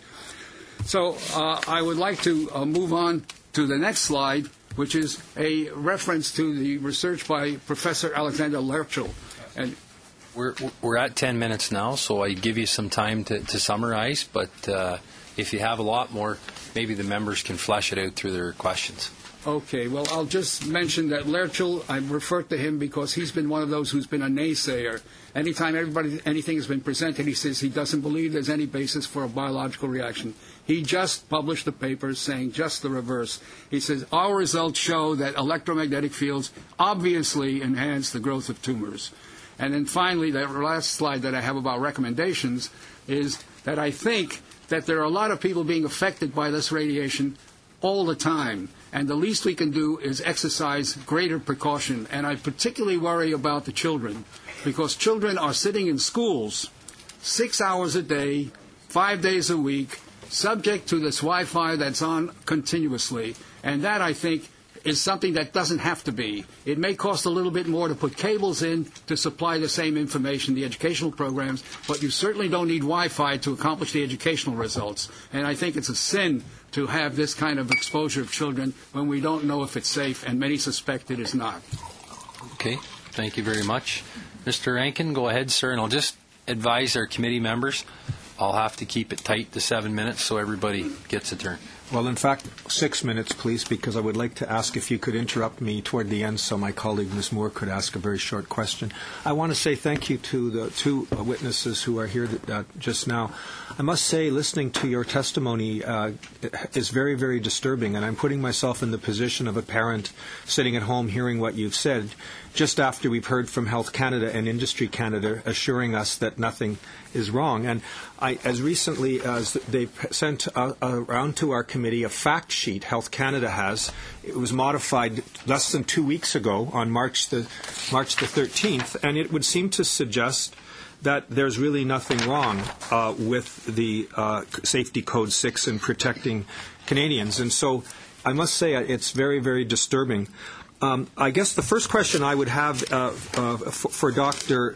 So I would like to move on to the next slide, which is a reference to the research by Professor Alexander Lerchel. And we're at 10 minutes now, so I give you some time to summarize, but if you have a lot more, maybe the members can flesh it out through their questions. Okay, well, I'll just mention that Lerchel, I refer to him because he's been one of those who's been a naysayer. Anytime anything has been presented, he says he doesn't believe there's any basis for a biological reaction. He just published a paper saying just the reverse. He says, our results show that electromagnetic fields obviously enhance the growth of tumors. And then finally, the last slide that I have about recommendations is that I think that there are a lot of people being affected by this radiation all the time, and the least we can do is exercise greater precaution. And I particularly worry about the children, because children are sitting in schools 6 hours a day, 5 days a week, subject to this Wi-Fi that's on continuously, and that, I think, is something that doesn't have to be. It may cost a little bit more to put cables in to supply the same information, the educational programs, but you certainly don't need Wi-Fi to accomplish the educational results. And I think it's a sin to have this kind of exposure of children when we don't know if it's safe, and many suspect it is not. Okay, thank you very much. Mr. Rankin, go ahead, sir, and I'll just advise our committee members I'll have to keep it tight to 7 minutes so everybody gets a turn. Well, in fact, 6 minutes, please, because I would like to ask if you could interrupt me toward the end so my colleague, Ms. Moore, could ask a very short question. I want to say thank you to the two witnesses who are here just now. I must say, listening to your testimony is very, very disturbing, and I'm putting myself in the position of a parent sitting at home hearing what you've said, just after we've heard from Health Canada and Industry Canada assuring us that nothing is wrong. And as recently as they sent around to our committee a fact sheet Health Canada has, it was modified less than 2 weeks ago on March the 13th, and it would seem to suggest that there's really nothing wrong with the Safety Code 6 in protecting Canadians. And so I must say it's very, very disturbing. I guess the first question I would have for Dr.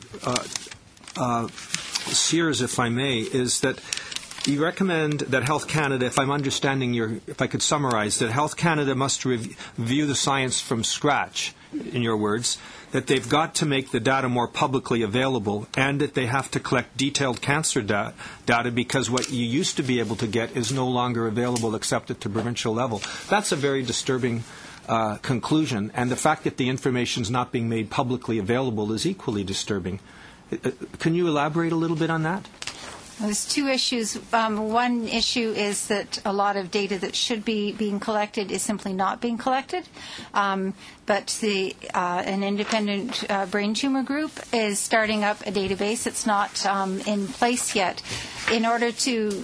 Sears, if I may, is that you recommend that Health Canada, if I'm understanding if I could summarize, that Health Canada must review the science from scratch, in your words, that they've got to make the data more publicly available, and that they have to collect detailed cancer data because what you used to be able to get is no longer available except at the provincial level. That's a very disturbing conclusion, and the fact that the information is not being made publicly available is equally disturbing. Can you elaborate a little bit on that? There's two issues. One issue is that a lot of data that should be being collected is simply not being collected. But an independent brain tumor group is starting up a database. It's not in place yet. In order to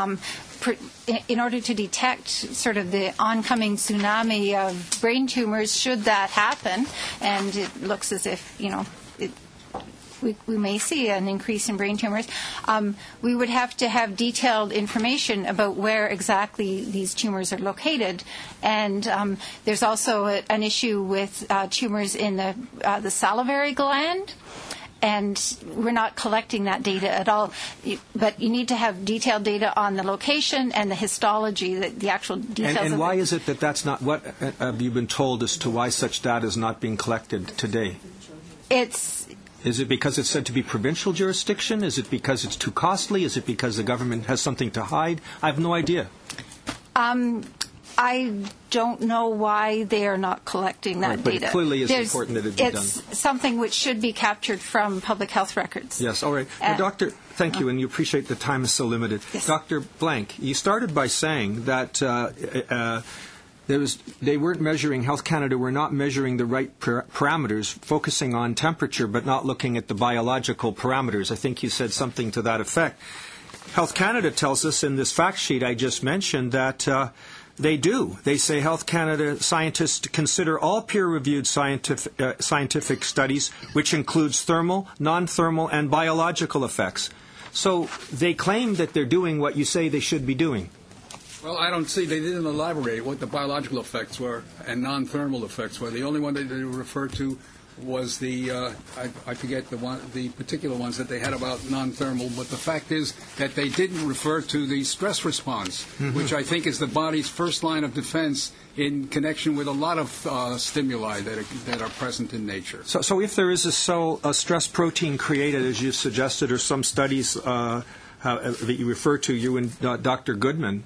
detect sort of the oncoming tsunami of brain tumors, should that happen, and it looks as if, we may see an increase in brain tumors. We would have to have detailed information about where exactly these tumors are located. And there's also an issue with tumors in the salivary gland. And we're not collecting that data at all. But you need to have detailed data on the location and the histology, the actual details. And why is it that that's not, what have you been told as to why such data is not being collected today? Is it because it's said to be provincial jurisdiction? Is it because it's too costly? Is it because the government has something to hide? I have no idea. I don't know why they are not collecting that but data. It clearly is important that it be done. It's something which should be captured from public health records. Yes, all right. Now, Doctor, thank you, and you appreciate the time is so limited. Yes. Dr. Blank, you started by saying that they weren't measuring, Health Canada were not measuring the right parameters, focusing on temperature but not looking at the biological parameters. I think you said something to that effect. Health Canada tells us in this fact sheet I just mentioned that they do. They say Health Canada scientists consider all peer-reviewed scientific studies, which includes thermal, non-thermal, and biological effects. So they claim that they're doing what you say they should be doing. Well, I don't see. They didn't elaborate what the biological effects were and non-thermal effects were. The only one that they referred to was the I forget the particular ones that they had about non-thermal. But the fact is that they didn't refer to the stress response, which I think is the body's first line of defense in connection with a lot of stimuli that are present in nature. So if there is a stress protein created, as you suggested, or some studies that you refer to, you and Dr. Goodman.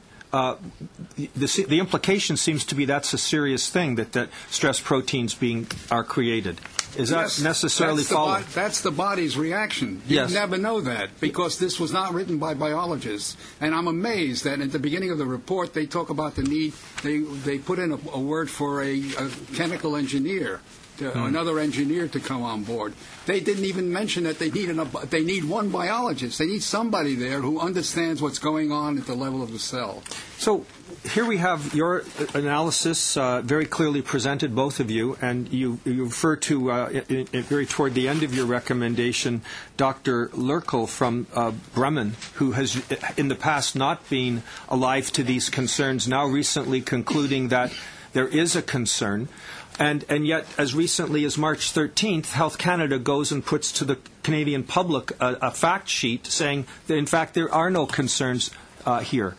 The implication seems to be that's a serious thing, that stress proteins are created. Is that necessarily followed? That's the body's reaction. Yes. You never know that because this was not written by biologists. And I'm amazed that at the beginning of the report they talk about the need, they put in a word for a chemical engineer. Another engineer to come on board. They didn't even mention that they need one biologist. They need somebody there who understands what's going on at the level of the cell. So here we have your analysis very clearly presented, both of you, and you refer to very toward the end of your recommendation, Dr. Lurkel from Bremen, who has in the past not been alive to these concerns, now recently concluding that there is a concern. And yet, as recently as March 13th, Health Canada goes and puts to the Canadian public a fact sheet saying that, in fact, there are no concerns here.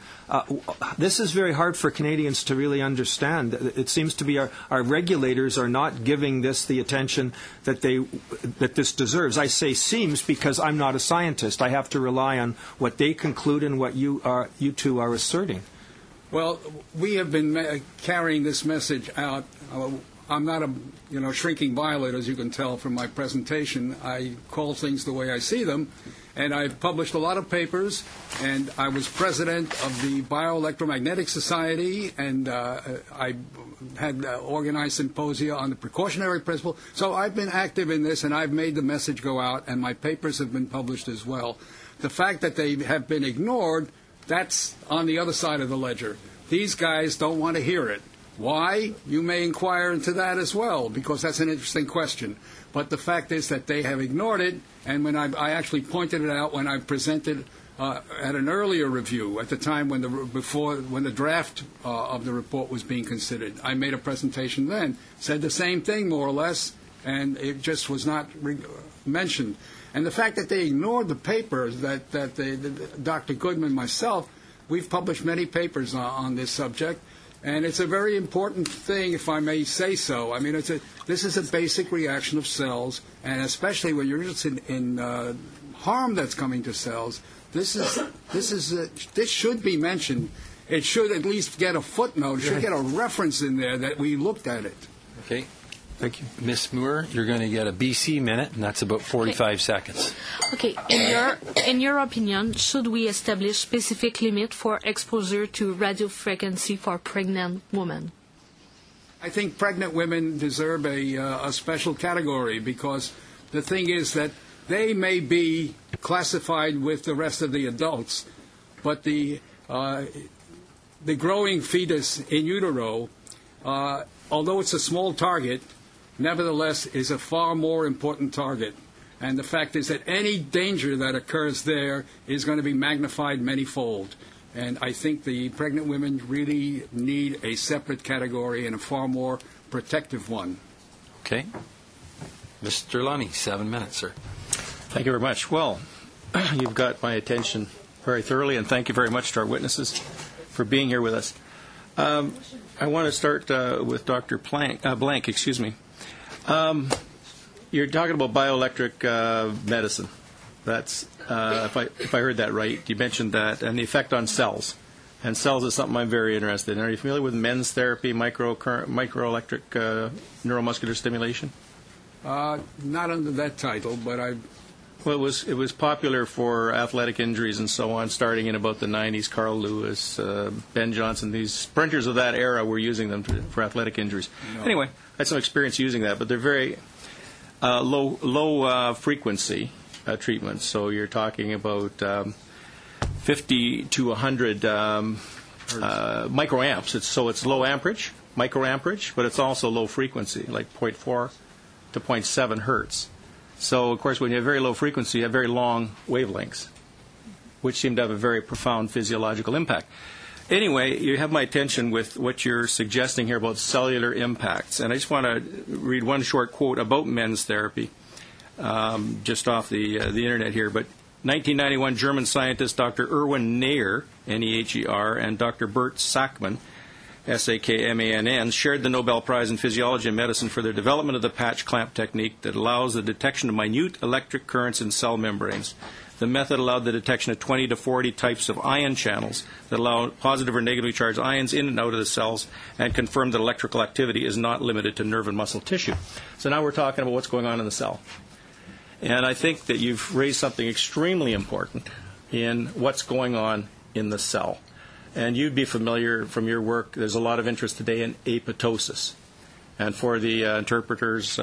This is very hard for Canadians to really understand. It seems to be our regulators are not giving this the attention that this deserves. I say seems because I'm not a scientist. I have to rely on what they conclude and what you two are asserting. Well, we have been carrying this message out. I'm not a shrinking violet, as you can tell from my presentation. I call things the way I see them, and I've published a lot of papers, and I was president of the Bioelectromagnetic Society, and I had organized symposia on the precautionary principle. So I've been active in this, and I've made the message go out, and my papers have been published as well. The fact that they have been ignored, that's on the other side of the ledger. These guys don't want to hear it. Why? You may inquire into that as well, because that's an interesting question. But the fact is that they have ignored it, and when I actually pointed it out when I presented at an earlier review, at the time when the draft of the report was being considered, I made a presentation then, said the same thing more or less, and it just was not mentioned. And the fact that they ignored the papers that Dr. Goodman and myself, we've published many papers on this subject. And it's a very important thing, if I may say so. I mean, this is a basic reaction of cells, and especially when you're interested in harm that's coming to cells, this should be mentioned. It should at least get a footnote. It should get a reference in there that we looked at it. Okay. Thank you. Ms. Moore, you're going to get a BC minute, and that's about 45 seconds. Okay. In your opinion, should we establish specific limit for exposure to radio frequency for pregnant women? I think pregnant women deserve a special category because the thing is that they may be classified with the rest of the adults, but the growing fetus in utero, although it's a small target, nevertheless is a far more important target. And the fact is that any danger that occurs there is going to be magnified manyfold. And I think the pregnant women really need a separate category and a far more protective one. Okay. Mr. Lunny, 7 minutes, sir. Thank you very much. Well, you've got my attention very thoroughly, and thank you very much to our witnesses for being here with us. I want to start with Dr. Blank. Excuse me. You're talking about bioelectric medicine. That's if I heard that right. You mentioned that, and the effect on cells. And cells is something I'm very interested in. Are you familiar with MENS therapy, microelectric neuromuscular stimulation? Not under that title, but I. Well, it was popular for athletic injuries and so on, starting in about the 90s. Carl Lewis, Ben Johnson, these sprinters of that era were using them for athletic injuries. No. Anyway, I had some experience using that, but they're very low frequency treatments. So you're talking about 50 to 100 microamps. It's low amperage, microamperage, but it's also low frequency, like 0.4 to 0.7 hertz. So, of course, when you have very low frequency, you have very long wavelengths, which seem to have a very profound physiological impact. Anyway, you have my attention with what you're suggesting here about cellular impacts. And I just want to read one short quote about MENS therapy, just off the Internet here. But 1991 German scientist Dr. Erwin Neher, N-E-H-E-R, and Dr. Bert Sakmann, S-A-K-M-A-N-N, shared the Nobel Prize in Physiology and Medicine for their development of the patch clamp technique that allows the detection of minute electric currents in cell membranes. The method allowed the detection of 20 to 40 types of ion channels that allow positive or negatively charged ions in and out of the cells and confirmed that electrical activity is not limited to nerve and muscle tissue. So now we're talking about what's going on in the cell. And I think that you've raised something extremely important in what's going on in the cell. And you'd be familiar from your work, there's a lot of interest today in apoptosis. And for the interpreters,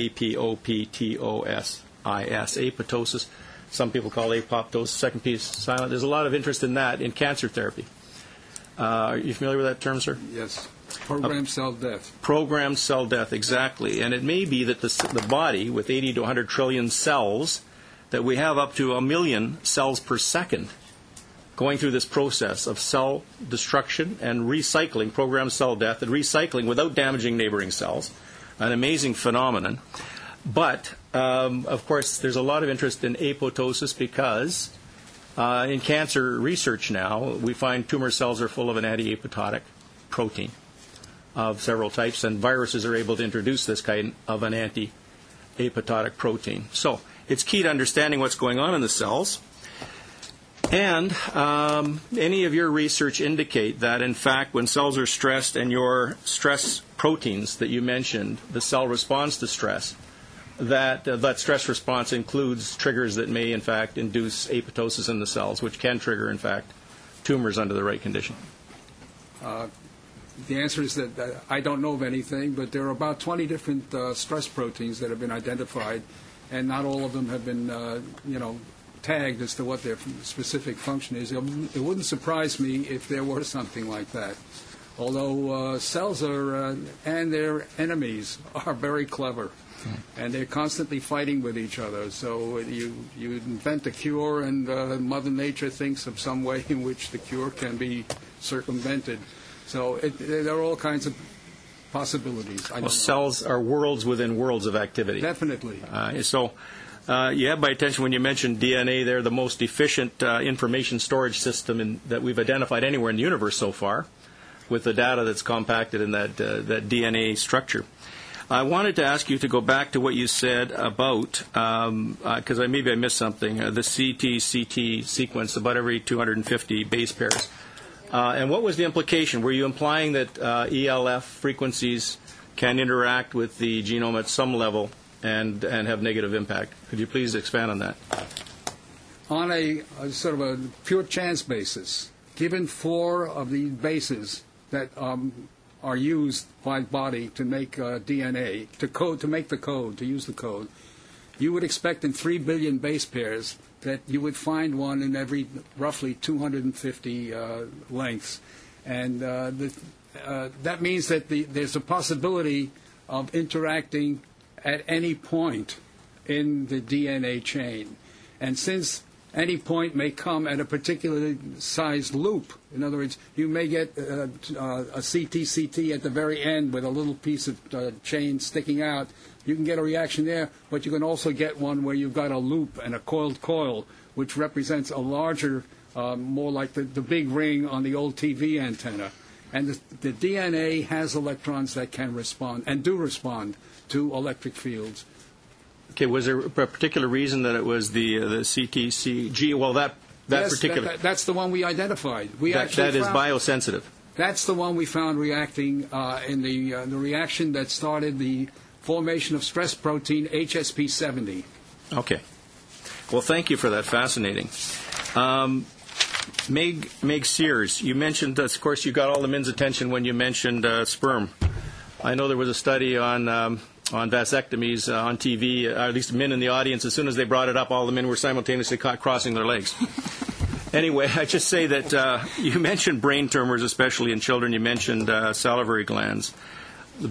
A-P-O-P-T-O-S-I-S, apoptosis. Some people call apoptosis, second piece silent. There's a lot of interest in that in cancer therapy. Are you familiar with that term, sir? Yes. Programmed cell death. Programmed cell death, exactly. And it may be that the body, with 80 to 100 trillion cells, that we have up to 1 million cells per second going through this process of cell destruction and recycling, programmed cell death, and recycling without damaging neighboring cells. An amazing phenomenon. But, of course, there's a lot of interest in apoptosis because in cancer research now, we find tumor cells are full of an anti-apoptotic protein of several types, and viruses are able to introduce this kind of an anti-apoptotic protein. So it's key to understanding what's going on in the cells. And any of your research indicate that, in fact, when cells are stressed and your stress proteins that you mentioned, the cell responds to stress, that stress response includes triggers that may, in fact, induce apoptosis in the cells, which can trigger, in fact, tumors under the right condition. The answer is that I don't know of anything, but there are about 20 different stress proteins that have been identified, and not all of them have been, tagged as to what their specific function is. It wouldn't surprise me if there were something like that. Although cells are and their enemies are very clever, and they're constantly fighting with each other. So you invent a cure, and Mother Nature thinks of some way in which the cure can be circumvented. So there are all kinds of possibilities. Cells are worlds within worlds of activity. Definitely. You have my attention when you mentioned DNA. They're the most efficient information storage system that we've identified anywhere in the universe so far, with the data that's compacted in that DNA structure. I wanted to ask you to go back to what you said about, because maybe I missed something, the CT sequence about every 250 base pairs. And what was the implication? Were you implying that ELF frequencies can interact with the genome at some level and have negative impact? Could you please expand on that? On a sort of a pure chance basis, given 4 of the bases that are used by the body to make DNA, to make the code, to use the code, you would expect in 3 billion base pairs that you would find one in every roughly 250 lengths. And that means that there's a possibility of interacting at any point in the DNA chain. And since any point may come at a particular sized loop, in other words, you may get a CT at the very end with a little piece of chain sticking out. You can get a reaction there, but you can also get one where you've got a loop and a coiled coil, which represents a larger, more like the big ring on the old TV antenna. And the DNA has electrons that can respond and do respond to electric fields. Okay, was there a particular reason that it was the CTCG? Well, that yes, particular... that's the one we identified. That is biosensitive. That's the one we found reacting in the reaction that started the formation of stress protein HSP70. Okay. Well, thank you for that. Fascinating. Meg Sears, you mentioned, of course, you got all the men's attention when you mentioned sperm. I know there was a study on vasectomies on TV, at least men in the audience. As soon as they brought it up, all the men were simultaneously caught crossing their legs. Anyway, I just say that you mentioned brain tumors, especially in children. You mentioned salivary glands, the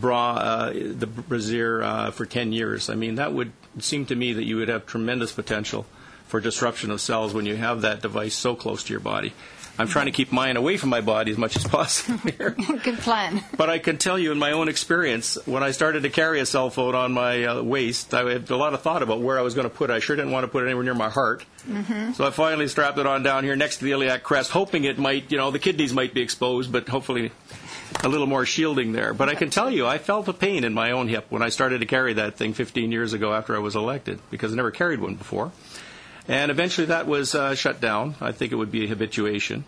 brassiere for 10 years. I mean, that would seem to me that you would have tremendous potential for disruption of cells when you have that device so close to your body. I'm trying to keep mine away from my body as much as possible here. Good plan. But I can tell you in my own experience, when I started to carry a cell phone on my waist, I had a lot of thought about where I was going to put it. I sure didn't want to put it anywhere near my heart. Mm-hmm. So I finally strapped it on down here next to the iliac crest, hoping it might, the kidneys might be exposed, but hopefully a little more shielding there. But I can tell you, I felt a pain in my own hip when I started to carry that thing 15 years ago after I was elected, because I never carried one before. And eventually that was shut down. I think it would be a habituation.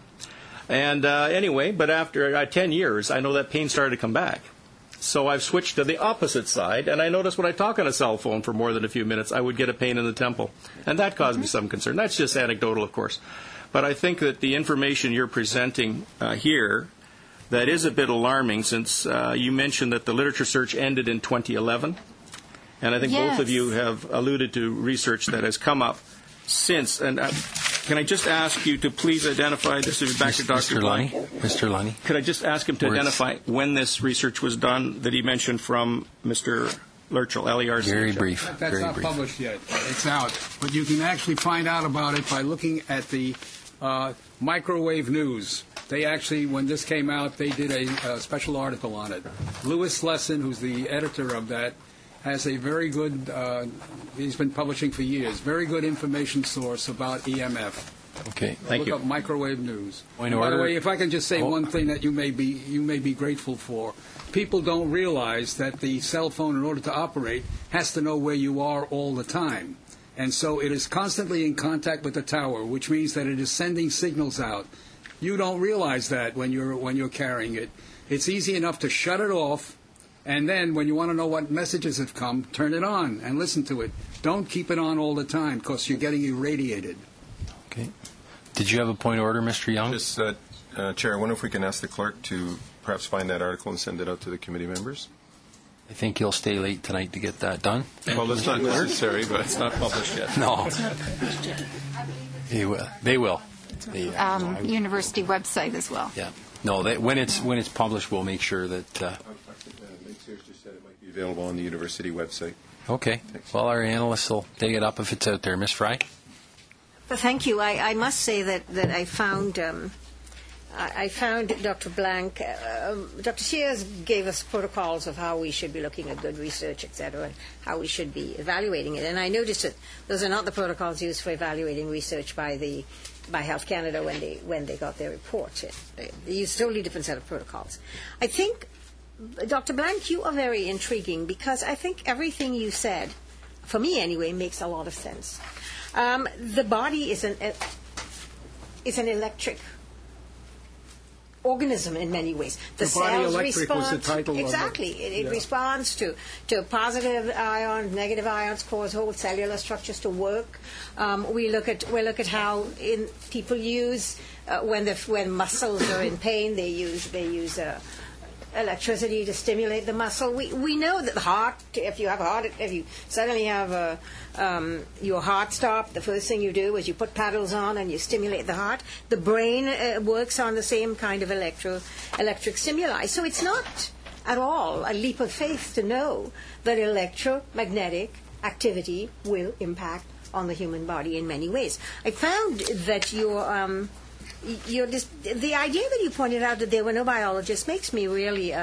And anyway, but after 10 years, I know that pain started to come back. So I've switched to the opposite side, and I noticed when I talk on a cell phone for more than a few minutes, I would get a pain in the temple. And that caused me some concern. That's just anecdotal, of course. But I think that the information you're presenting here, that is a bit alarming, since you mentioned that the literature search ended in 2011. And I think both of you have alluded to research that has come up since. And can I just ask you to please identify, this is back to Dr. Blank. Mr. Lunny. Could I just ask him to identify when this research was done that he mentioned from Mr. Lurchell, LER's? Very brief. That's not published yet. It's out. But you can actually find out about it by looking at the Microwave News. They actually, when this came out, they did a special article on it. Louis Lesson, who's the editor of that, has a very good, he's been publishing for years, very good information source about EMF. Okay, thank you. Look up Microwave News. Point By the order. way, if I can just say one thing that you may be grateful for. People don't realize that the cell phone, in order to operate, has to know where you are all the time. And so it is constantly in contact with the tower, which means that it is sending signals out. You don't realize that when you're carrying it. It's easy enough to shut it off, and then when you want to know what messages have come, turn it on and listen to it. Don't keep it on all the time, because you're getting irradiated. Okay. Did you have a point of order, Mr. Young? Just, Chair, I wonder if we can ask the clerk to perhaps find that article and send it out to the committee members? I think you'll stay late tonight to get that done. Well, that's not necessary, but it's not published yet. No. They will. They will. University website as well. Yeah. No, when it's published, we'll make sure that... Meg Sears just said it might be available on the university website. Okay. Well, our analysts will dig it up if it's out there. Ms. Fry? Well, thank you. I must say that I found Dr. Blank, Dr. Sears gave us protocols of how we should be looking at good research, etc., and how we should be evaluating it. And I noticed that those are not the protocols used for evaluating research by Health Canada when they got their report. They used a totally different set of protocols. I think, Dr. Blank, you are very intriguing, because I think everything you said, for me anyway, makes a lot of sense. The body is an electric organism in many ways. The cells respond. Exactly. It responds to positive ions, negative ions, cause whole cellular structures to work. We look at how people use when muscles are in pain, they use electricity to stimulate the muscle. We know that the heart, if you suddenly have your heart stop, the first thing you do is you put paddles on and you stimulate the heart. The brain works on the same kind of electric stimuli. So it's not at all a leap of faith to know that electromagnetic activity will impact on the human body in many ways. I found that the idea that you pointed out that there were no biologists makes me really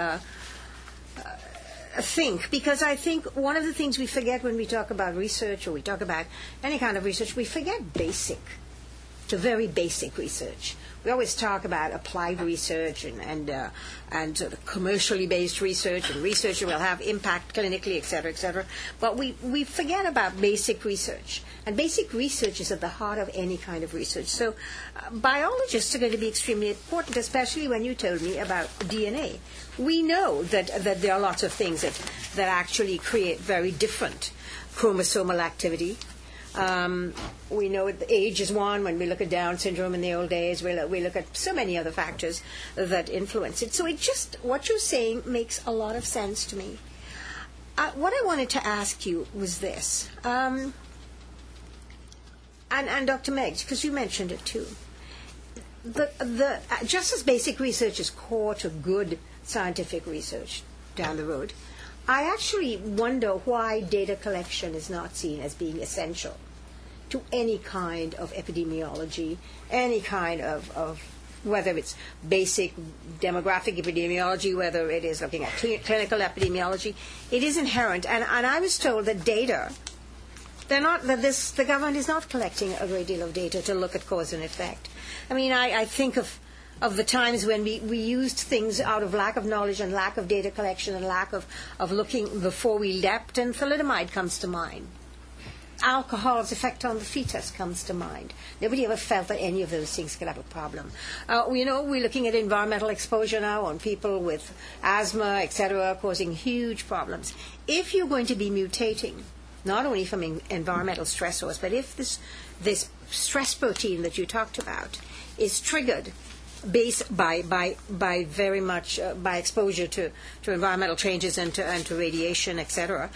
think, because I think one of the things we forget when we talk about research or we talk about any kind of research, we forget basic, to very basic research. We always talk about applied research and sort of commercially based research and research that will have impact clinically, et cetera, but we forget about basic research. And basic research is at the heart of any kind of research. So biologists are going to be extremely important, especially when you told me about DNA. We know that there are lots of things that actually create very different chromosomal activity. We know age is one. When we look at Down syndrome in the old days, we look at so many other factors that influence it. So what you're saying makes a lot of sense to me. What I wanted to ask you was this, and Dr. Meggs, because you mentioned it too. Just as basic research is core to good scientific research down the road, I actually wonder why data collection is not seen as being essential to any kind of epidemiology, any kind of whether it's basic demographic epidemiology, whether it is looking at clinical epidemiology. It is inherent. And I was told that data, the government is not collecting a great deal of data to look at cause and effect. I mean, I think of the times when we used things out of lack of knowledge and lack of data collection and lack of looking before we leapt, and thalidomide comes to mind. Alcohol's effect on the fetus comes to mind. Nobody ever felt that any of those things could have a problem. We're looking at environmental exposure now on people with asthma, etc., causing huge problems. If you're going to be mutating, not only from environmental stressors, but if this stress protein that you talked about is triggered based by very much by exposure to environmental changes and to radiation, etc.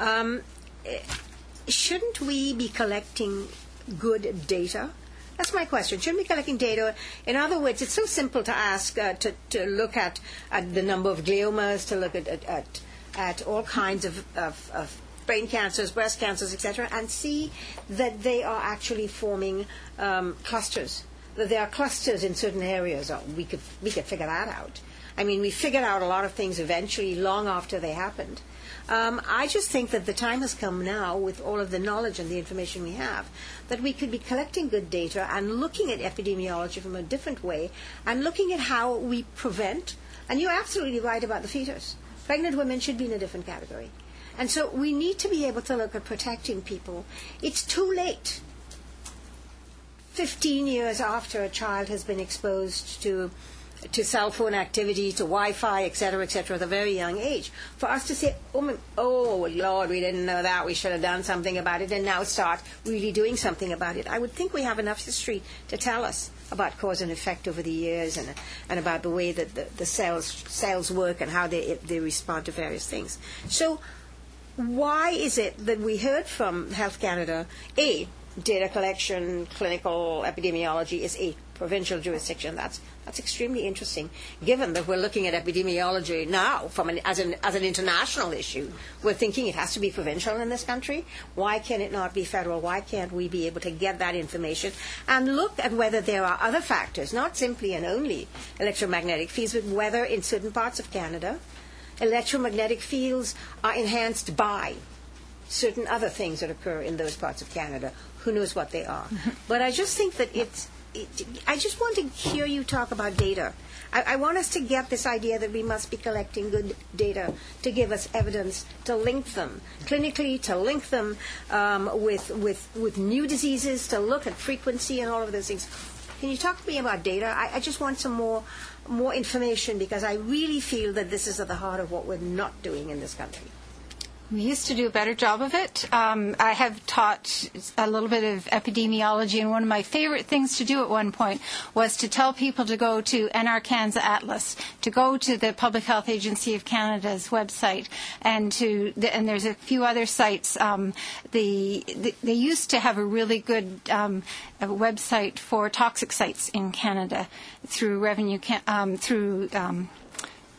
Shouldn't we be collecting good data? That's my question. Shouldn't we be collecting data? In other words, it's so simple to ask to look at the number of gliomas, to look at all kinds of brain cancers, breast cancers, etc., and see that they are actually forming clusters. That there are clusters in certain areas. We could figure that out. I mean, we figured out a lot of things eventually, long after they happened. I just think that the time has come now, with all of the knowledge and the information we have, that we could be collecting good data and looking at epidemiology from a different way, and looking at how we prevent. And you're absolutely right about the fetus. Pregnant women should be in a different category. And so we need to be able to look at protecting people. It's too late. 15 years after a child has been exposed to cell phone activity, to Wi-Fi, etc., at a very young age, for us to say, oh, Lord, we didn't know that, we should have done something about it, and now start really doing something about it. I would think we have enough history to tell us about cause and effect over the years, and about the way that the cells work and how they respond to various things. So why is it that we heard from Health Canada, data collection, clinical epidemiology is a provincial jurisdiction? That's extremely interesting, given that we're looking at epidemiology now as an international issue. We're thinking it has to be provincial in this country. Why can it not be federal? Why can't we be able to get that information and look at whether there are other factors, not simply and only electromagnetic fields, but whether in certain parts of Canada electromagnetic fields are enhanced by certain other things that occur in those parts of Canada. Who knows what they are? But I just think that I just want to hear you talk about data. I want us to get this idea that we must be collecting good data to give us evidence, to link them clinically, to link them with new diseases, to look at frequency and all of those things. Can you talk to me about data? I just want some more information, because I really feel that this is at the heart of what we're not doing in this country. We used to do a better job of it. I have taught a little bit of epidemiology, and one of my favorite things to do at one point was to tell people to go to NR-CANSA Atlas, to go to the Public Health Agency of Canada's website, and there's a few other sites. They used to have a really good a website for toxic sites in Canada through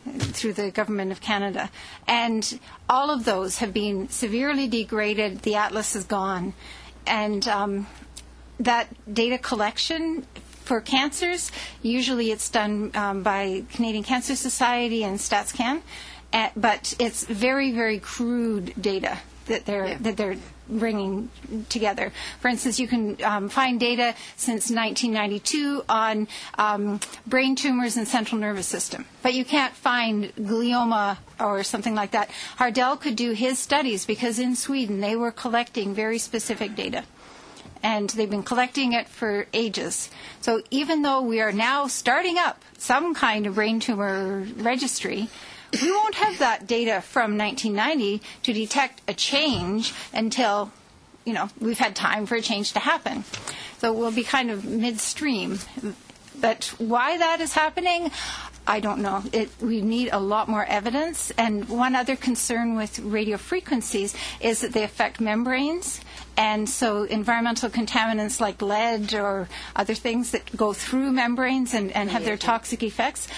through the Government of Canada. And all of those have been severely degraded. The atlas is gone. And that data collection for cancers, usually it's done by Canadian Cancer Society and StatsCan, but it's very, very crude data that they're bringing together. For instance, you can find data since 1992 on brain tumors and central nervous system, but you can't find glioma or something like that. Hardell could do his studies because in Sweden they were collecting very specific data. And they've been collecting it for ages. So even though we are now starting up some kind of brain tumor registry, we won't have that data from 1990 to detect a change until, we've had time for a change to happen. So we'll be kind of midstream. But why that is happening, I don't know. We need a lot more evidence. And one other concern with radio frequencies is that they affect membranes. And so environmental contaminants like lead or other things that go through membranes and have their toxic effects,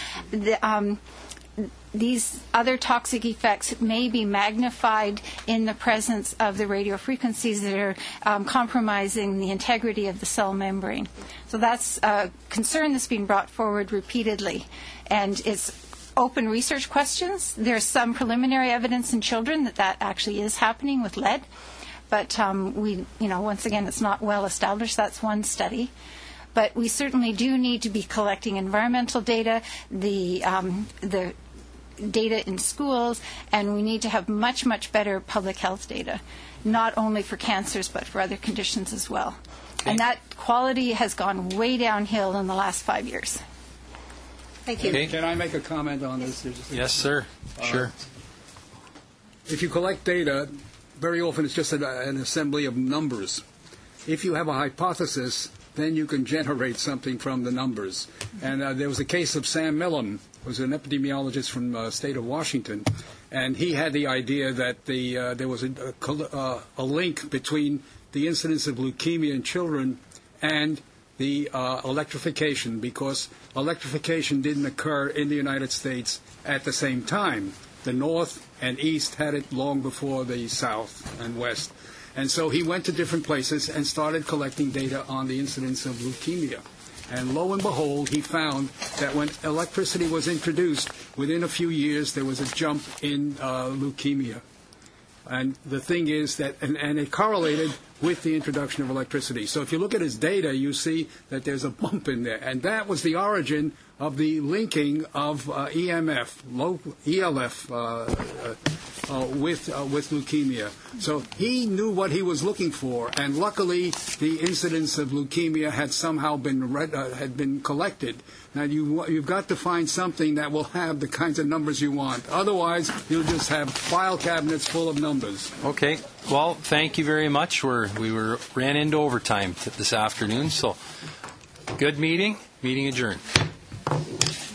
these other toxic effects may be magnified in the presence of the radio frequencies that are compromising the integrity of the cell membrane. So that's a concern that's been brought forward repeatedly. And it's open research questions. There's some preliminary evidence in children that actually is happening with lead. But once again, it's not well established. That's one study. But we certainly do need to be collecting environmental data, the data in schools, and we need to have much, much better public health data, not only for cancers but for other conditions as well. Okay. And that quality has gone way downhill in the last 5 years. Thank you. Okay. Can I make a comment on this? Yes, sir. Sure. If you collect data, very often it's just an assembly of numbers. If you have a hypothesis, then you can generate something from the numbers. And there was a case of Sam Millam, who was an epidemiologist from the state of Washington, and he had the idea that there was a link between the incidence of leukemia in children and the electrification, because electrification didn't occur in the United States at the same time. The North and East had it long before the South and West. And so he went to different places and started collecting data on the incidence of leukemia. And lo and behold, he found that when electricity was introduced, within a few years there was a jump in leukemia. And the thing is that, and it correlated with the introduction of electricity. So if you look at his data, you see that there's a bump in there. And that was the origin of the linking of ELF with leukemia. So he knew what he was looking for, and luckily the incidence of leukemia had somehow been collected. Now you've got to find something that will have the kinds of numbers you want. Otherwise, you'll just have file cabinets full of numbers. Okay. Well, thank you very much. We ran into overtime this afternoon, so good meeting. Meeting adjourned.